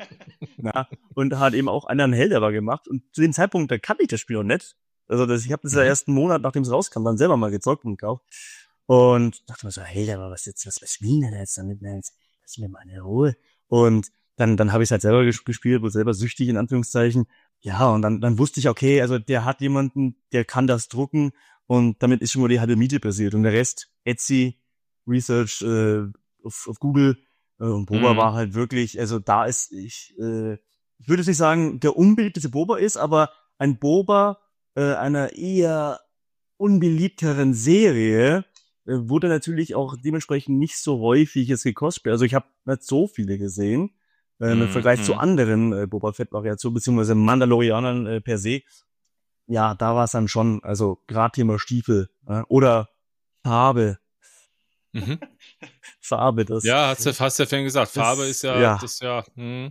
na, und hat eben auch einen Helldiver gemacht. Und zu dem Zeitpunkt, da kannte ich das Spiel noch nicht. Also das, ich habe das ja Mhm. erst einen Monat, nachdem es rauskam, dann selber mal gezockt und gekauft. Und dachte mir so, Helldiver, was jetzt, was, was spielen denn jetzt damit? Lass mir mal eine Ruhe. Und dann, dann habe ich es halt selber ges- gespielt, wurde selber süchtig in Anführungszeichen. Ja, und dann, dann wusste ich, okay, also der hat jemanden, der kann das drucken und damit ist schon mal die halbe Miete passiert. Und der Rest, Etsy, Research äh, auf, auf Google äh, und Boba Mhm. war halt wirklich, also da ist, ich, äh, ich würde jetzt nicht sagen, der unbeliebteste Boba ist, aber ein Boba äh, einer eher unbeliebteren Serie äh, wurde natürlich auch dementsprechend nicht so häufig jetzt gekostet. Also ich habe nicht so viele gesehen. Ähm, Im Vergleich Mhm. zu anderen äh, Boba Fett-Variationen, beziehungsweise Mandalorianern äh, per se. Ja, da war es dann schon, also gerade Thema Stiefel äh, oder Farbe. Mhm. Farbe, das, Ja, hast du fast ja vorhin gesagt. Farbe ist das, ja, ja, das ja. Hm.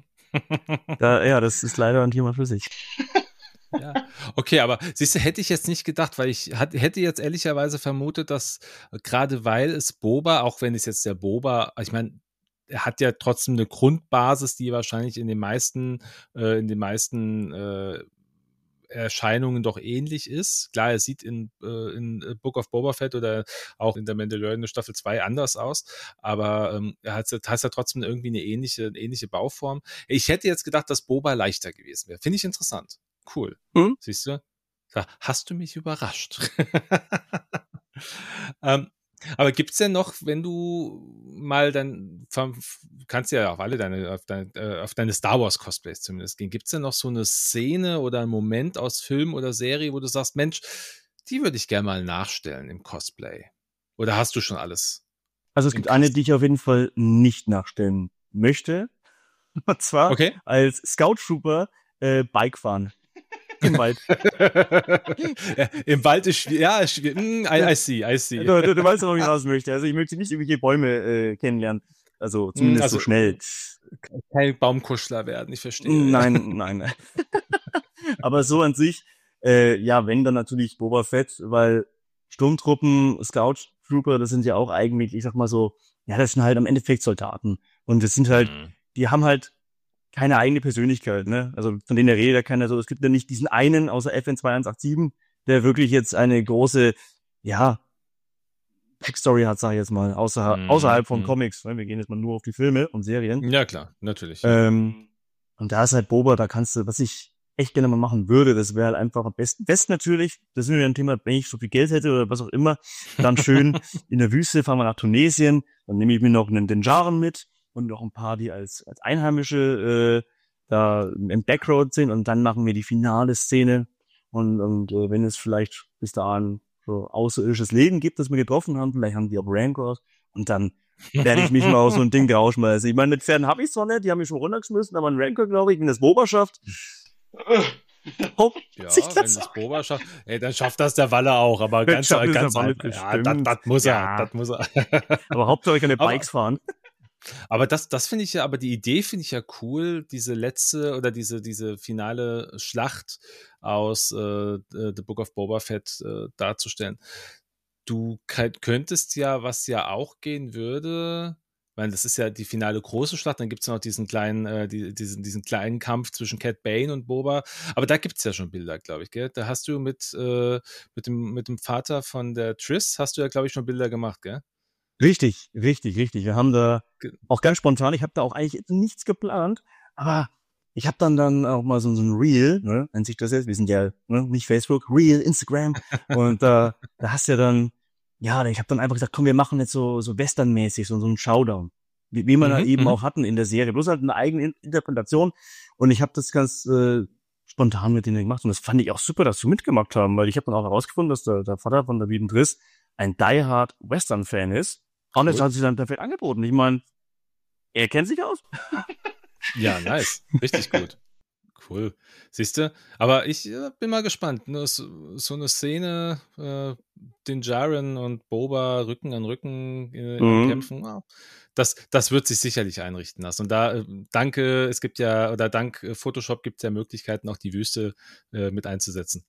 da, ja, das ist leider ein Thema für sich. Ja, okay, aber siehst du, hätte ich jetzt nicht gedacht, weil ich hat, hätte jetzt ehrlicherweise vermutet, dass äh, gerade weil es Boba, auch wenn es jetzt der Boba, ich meine, er hat ja trotzdem eine Grundbasis, die wahrscheinlich in den meisten, äh, in den meisten äh, Erscheinungen doch ähnlich ist. Klar, er sieht in, äh, in Book of Boba Fett oder auch in der Mandalorian Staffel zwei anders aus, aber ähm, er hat, hat ja trotzdem irgendwie eine ähnliche, eine ähnliche Bauform. Ich hätte jetzt gedacht, dass Boba leichter gewesen wäre. Finde ich interessant. Cool. Hm? Siehst du? Da hast du mich überrascht. ähm, aber gibt's denn noch, wenn du mal dann, kannst ja auf alle deine, auf deine, äh, auf deine Star Wars Cosplays zumindest gehen, gibt's denn noch so eine Szene oder einen Moment aus Film oder Serie, wo du sagst, Mensch, die würde ich gerne mal nachstellen im Cosplay? Oder hast du schon alles Also es im gibt eine, Kasten? die ich auf jeden Fall nicht nachstellen möchte. Und zwar Okay. als Scout Trooper äh, Bike fahren. Im Wald. Ja, im Wald ist schwierig. Ja, ist schwierig. Mm, I, I see, I see. Du, du, du weißt, worauf ich hinaus möchte. Also ich möchte nicht irgendwelche Bäume äh, kennenlernen. Also zumindest Also so schnell. kein Baumkuschler werden, ich verstehe. Nein, nein, nein. Aber so an sich, äh, ja, wenn dann natürlich Boba Fett, weil Sturmtruppen, Scout Trooper, das sind ja auch eigentlich, ich sag mal so, ja, das sind halt am Endeffekt Soldaten. Und das sind halt, Mhm. die haben halt keine eigene Persönlichkeit, ne? Also von denen der redet ja keiner so. Es gibt ja nicht diesen einen außer F N zwei eins acht sieben, der wirklich jetzt eine große, ja, Backstory hat, sag ich jetzt mal, außer, Mhm. außerhalb von Mhm. Comics. Ne? Wir gehen jetzt mal nur auf die Filme und Serien. Ja, klar, natürlich. Ja. Ähm, und da ist halt Boba, da kannst du, was ich echt gerne mal machen würde, das wäre halt einfach am besten. Best natürlich, das ist mir ein Thema, wenn ich so viel Geld hätte oder was auch immer, dann schön in der Wüste fahren wir nach Tunesien, dann nehme ich mir noch einen Denjaren mit und noch ein paar, die als, als Einheimische äh, da im Backroad sind und dann machen wir die finale Szene und, und äh, wenn es vielleicht bis dahin so außerirdisches Leben gibt, das wir getroffen haben, vielleicht haben die auch Rancors und dann werde ich mich mal aus so ein Ding rausschmeißen. Ich meine, mit Pferden habe ich zwar nicht, die haben mich schon runtergeschmissen, aber ein Rancor, glaube ich, wenn das Boba schafft, hofft Ja, sich wenn das das auch. Boba schafft, ey, dann schafft das der Walle auch, aber Dann ganz, schafft es ganz der Walle einfach. Ja, bestimmt. das muss er, Ja. das muss er. Aber Hauptsache ich kann Aber Bikes fahren. Aber das, das finde ich ja, aber die Idee finde ich ja cool, diese letzte oder diese, diese finale Schlacht aus äh, The Book of Boba Fett äh, darzustellen. Du könntest ja, was ja auch gehen würde, weil das ist ja die finale große Schlacht, dann gibt es noch diesen kleinen, äh, die, diesen, diesen kleinen Kampf zwischen Cat Bane und Boba, aber da gibt es ja schon Bilder, glaube ich, gell? Da hast du mit, äh, mit, dem, mit dem Vater von der Triss, hast du ja, glaube ich, schon Bilder gemacht, gell? Richtig, richtig, richtig. Wir haben da auch ganz spontan, ich habe da auch eigentlich nichts geplant, aber ich habe dann dann auch mal so, so ein Reel, ne, nennt sich das jetzt, wir sind ja ne, nicht Facebook, Reel, Instagram und äh, da hast du ja dann, ja, ich habe dann einfach gesagt, komm, wir machen jetzt so so Western-mäßig, so, so einen Showdown, wie, wie wir Mhm, da eben mhm. auch hatten in der Serie, bloß halt eine eigene In- Interpretation und ich habe das ganz äh, spontan mit denen gemacht und das fand ich auch super, dass sie mitgemacht haben, weil ich habe dann auch herausgefunden, dass der, der Vater von der lieben Triss ein diehard Western-Fan ist. Und das Cool. hat sich dann perfekt angeboten. Ich meine, er kennt sich aus. Ja, nice. Richtig gut. Cool. Siehst du? Aber ich äh, bin mal gespannt. Nur so, so eine Szene, äh, den Jaren und Boba Rücken an Rücken äh, im Mhm. Kämpfen, wow. das, das wird sich sicherlich einrichten lassen. Und da, äh, danke, es gibt ja, oder dank äh, Photoshop gibt es ja Möglichkeiten, auch die Wüste äh, mit einzusetzen.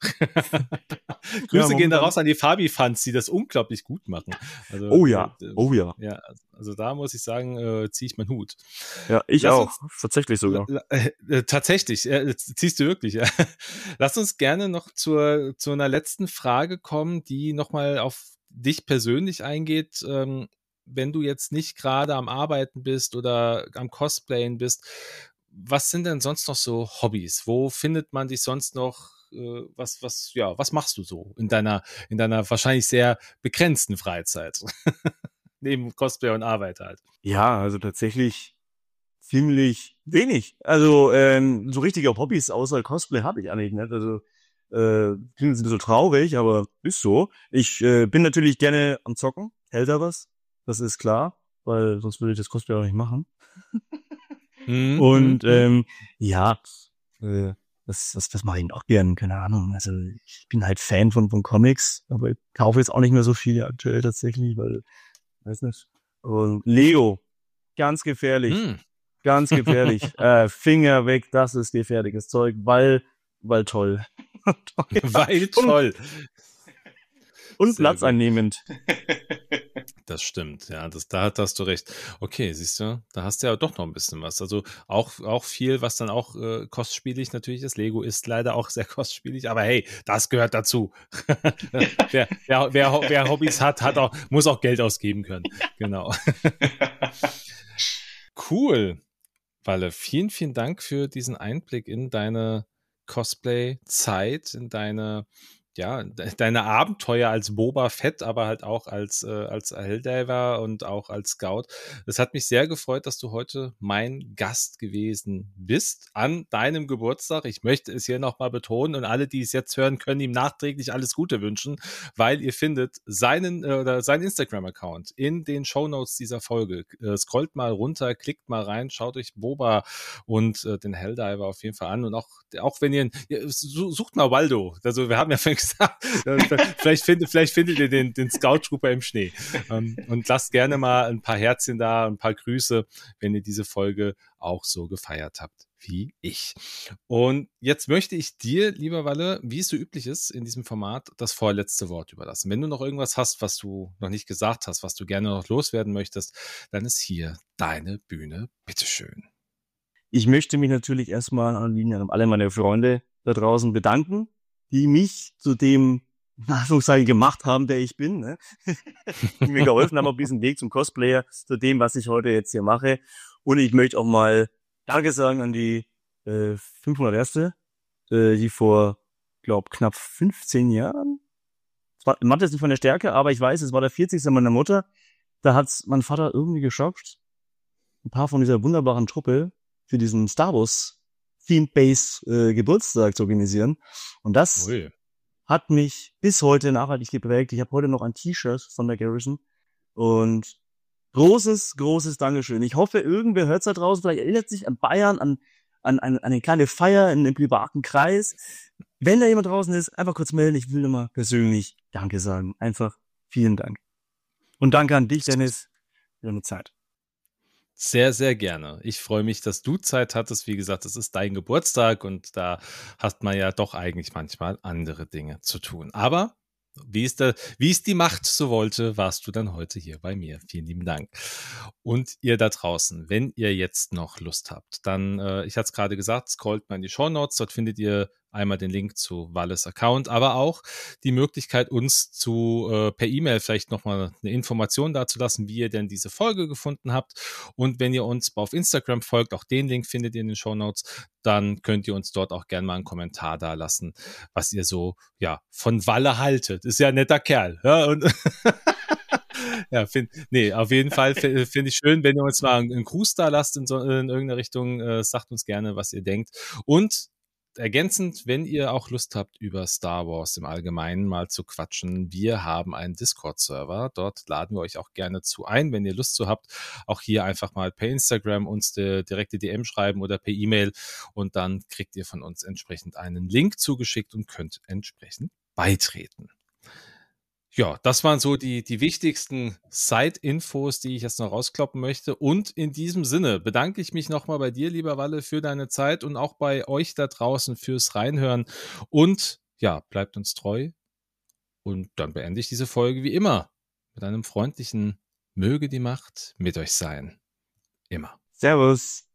Grüße Ja, gehen da momentan- raus an die Fabi-Fans, die das unglaublich gut machen. Also, Oh ja, äh, oh ja. ja, also da muss ich sagen, äh, ziehe ich meinen Hut. Ja, ich Lass auch. uns- Tatsächlich sogar. La- la- äh, tatsächlich, äh, ziehst du wirklich. Ja. Lass uns gerne noch zur, zu einer letzten Frage kommen, die nochmal auf dich persönlich eingeht. Ähm, wenn du jetzt nicht gerade am Arbeiten bist oder am Cosplayen bist, was sind denn sonst noch so Hobbys? Wo findet man dich sonst noch? Äh, was, was, ja, was machst du so in deiner, in deiner wahrscheinlich sehr begrenzten Freizeit? Neben Cosplay und Arbeit halt. Ja, also tatsächlich ziemlich wenig. Also ähm, so richtige Hobbys außer Cosplay habe ich eigentlich nicht. Also äh, klingt jetzt ein bisschen traurig, aber ist so. Ich äh, bin natürlich gerne am Zocken. Hält da was? Das ist klar, weil sonst würde ich das Cosplay auch nicht machen. Mhm, Und mhm, mhm. ähm, ja, äh, das, das, das mache ich auch gern, keine Ahnung. Also ich bin halt Fan von, von Comics, aber ich kaufe jetzt auch nicht mehr so viele aktuell tatsächlich, weil, weiß nicht. Und Lego, ganz gefährlich, Hm. ganz gefährlich. äh, Finger weg, das ist gefährliches Zeug, weil, weil toll. Weil und, toll. und Sehr gut. platzeinnehmend. Das stimmt, ja, das, da hast du recht. Okay, siehst du, da hast du ja doch noch ein bisschen was. Also auch, auch viel, was dann auch äh, kostspielig natürlich ist. Lego ist leider auch sehr kostspielig, aber hey, das gehört dazu. wer, wer, wer, wer Hobbys hat, hat auch, muss auch Geld ausgeben können. Genau. Cool. Walle, vielen, vielen Dank für diesen Einblick in deine Cosplay-Zeit, in deine, ja, de- deine Abenteuer als Boba Fett, aber halt auch als, äh, als Helldiver und auch als Scout. Es hat mich sehr gefreut, dass du heute mein Gast gewesen bist an deinem Geburtstag. Ich möchte es hier nochmal betonen und alle, die es jetzt hören, können ihm nachträglich alles Gute wünschen, weil ihr findet seinen äh, oder seinen Instagram-Account in den Shownotes dieser Folge. Äh, scrollt mal runter, klickt mal rein, schaut euch Boba und äh, den Helldiver auf jeden Fall an und auch, auch wenn ihr, ihr su- sucht mal Waldo. Also wir haben ja vorhin gesagt, äh, vielleicht, findet, vielleicht findet ihr den, den Scout Trooper im Schnee. Ähm, und lasst gerne mal ein paar Herzchen da, ein paar Grüße, wenn ihr diese Folge auch so gefeiert habt wie ich. Und jetzt möchte ich dir, lieber Walle, wie es so üblich ist in diesem Format, das vorletzte Wort überlassen. Wenn du noch irgendwas hast, was du noch nicht gesagt hast, was du gerne noch loswerden möchtest, dann ist hier deine Bühne. Bitteschön. Ich möchte mich natürlich erstmal an Linie an alle meine Freunde da draußen bedanken, die mich zu dem, in Anführungszeichen, gemacht haben, der ich bin, ne? Die mir geholfen haben auf diesem Weg zum Cosplayer, zu dem, was ich heute jetzt hier mache. Und ich möchte auch mal Danke sagen an die äh, fünfhundert Erste, äh, die vor, glaub, knapp fünfzehn Jahren, es war, Mathe ist nicht von der Stärke, aber ich weiß, es war der vierzigste meiner Mutter, da hat's mein Vater irgendwie geschafft, ein paar von dieser wunderbaren Truppe für diesen Star Wars Theme Base äh, Geburtstag zu organisieren. Und das Ui. hat mich bis heute nachhaltig geprägt. Ich habe heute noch ein T-Shirt von der Garrison und großes, großes Dankeschön. Ich hoffe, irgendwer hört's da draußen, vielleicht erinnert sich an Bayern, an, an, an eine kleine Feier in einem privaten Kreis. Wenn da jemand draußen ist, einfach kurz melden. Ich will nur mal persönlich Danke sagen. Einfach vielen Dank. Und danke an dich, Dennis, für deine Zeit. Sehr, sehr gerne. Ich freue mich, dass du Zeit hattest. Wie gesagt, es ist dein Geburtstag und da hat man ja doch eigentlich manchmal andere Dinge zu tun. Aber wie es, der, wie es die Macht so wollte, warst du dann heute hier bei mir. Vielen lieben Dank. Und ihr da draußen, wenn ihr jetzt noch Lust habt, dann, äh, ich hatte es gerade gesagt, scrollt mal in die Shownotes. Dort findet ihr einmal den Link zu Walles Account, aber auch die Möglichkeit, uns zu äh, per E-Mail vielleicht nochmal eine Information dazulassen, wie ihr denn diese Folge gefunden habt. Und wenn ihr uns auf Instagram folgt, auch den Link findet ihr in den Shownotes, dann könnt ihr uns dort auch gerne mal einen Kommentar da lassen, was ihr so ja von Walle haltet. Ist ja ein netter Kerl. Ja, und ja, find, nee, auf jeden Fall finde find ich schön, wenn ihr uns mal einen Gruß da lasst in, so, in irgendeiner Richtung. Äh, sagt uns gerne, was ihr denkt. Und ergänzend, wenn ihr auch Lust habt, über Star Wars im Allgemeinen mal zu quatschen, wir haben einen Discord-Server. Dort laden wir euch auch gerne zu ein, wenn ihr Lust zu habt. Auch hier einfach mal per Instagram uns die direkte D M schreiben oder per E-Mail und dann kriegt ihr von uns entsprechend einen Link zugeschickt und könnt entsprechend beitreten. Ja, das waren so die, die wichtigsten Side-Infos, die ich jetzt noch rauskloppen möchte. Und in diesem Sinne bedanke ich mich nochmal bei dir, lieber Walle, für deine Zeit und auch bei euch da draußen fürs Reinhören. Und ja, bleibt uns treu. Und dann beende ich diese Folge wie immer mit einem freundlichen Möge die Macht mit euch sein. Immer. Servus.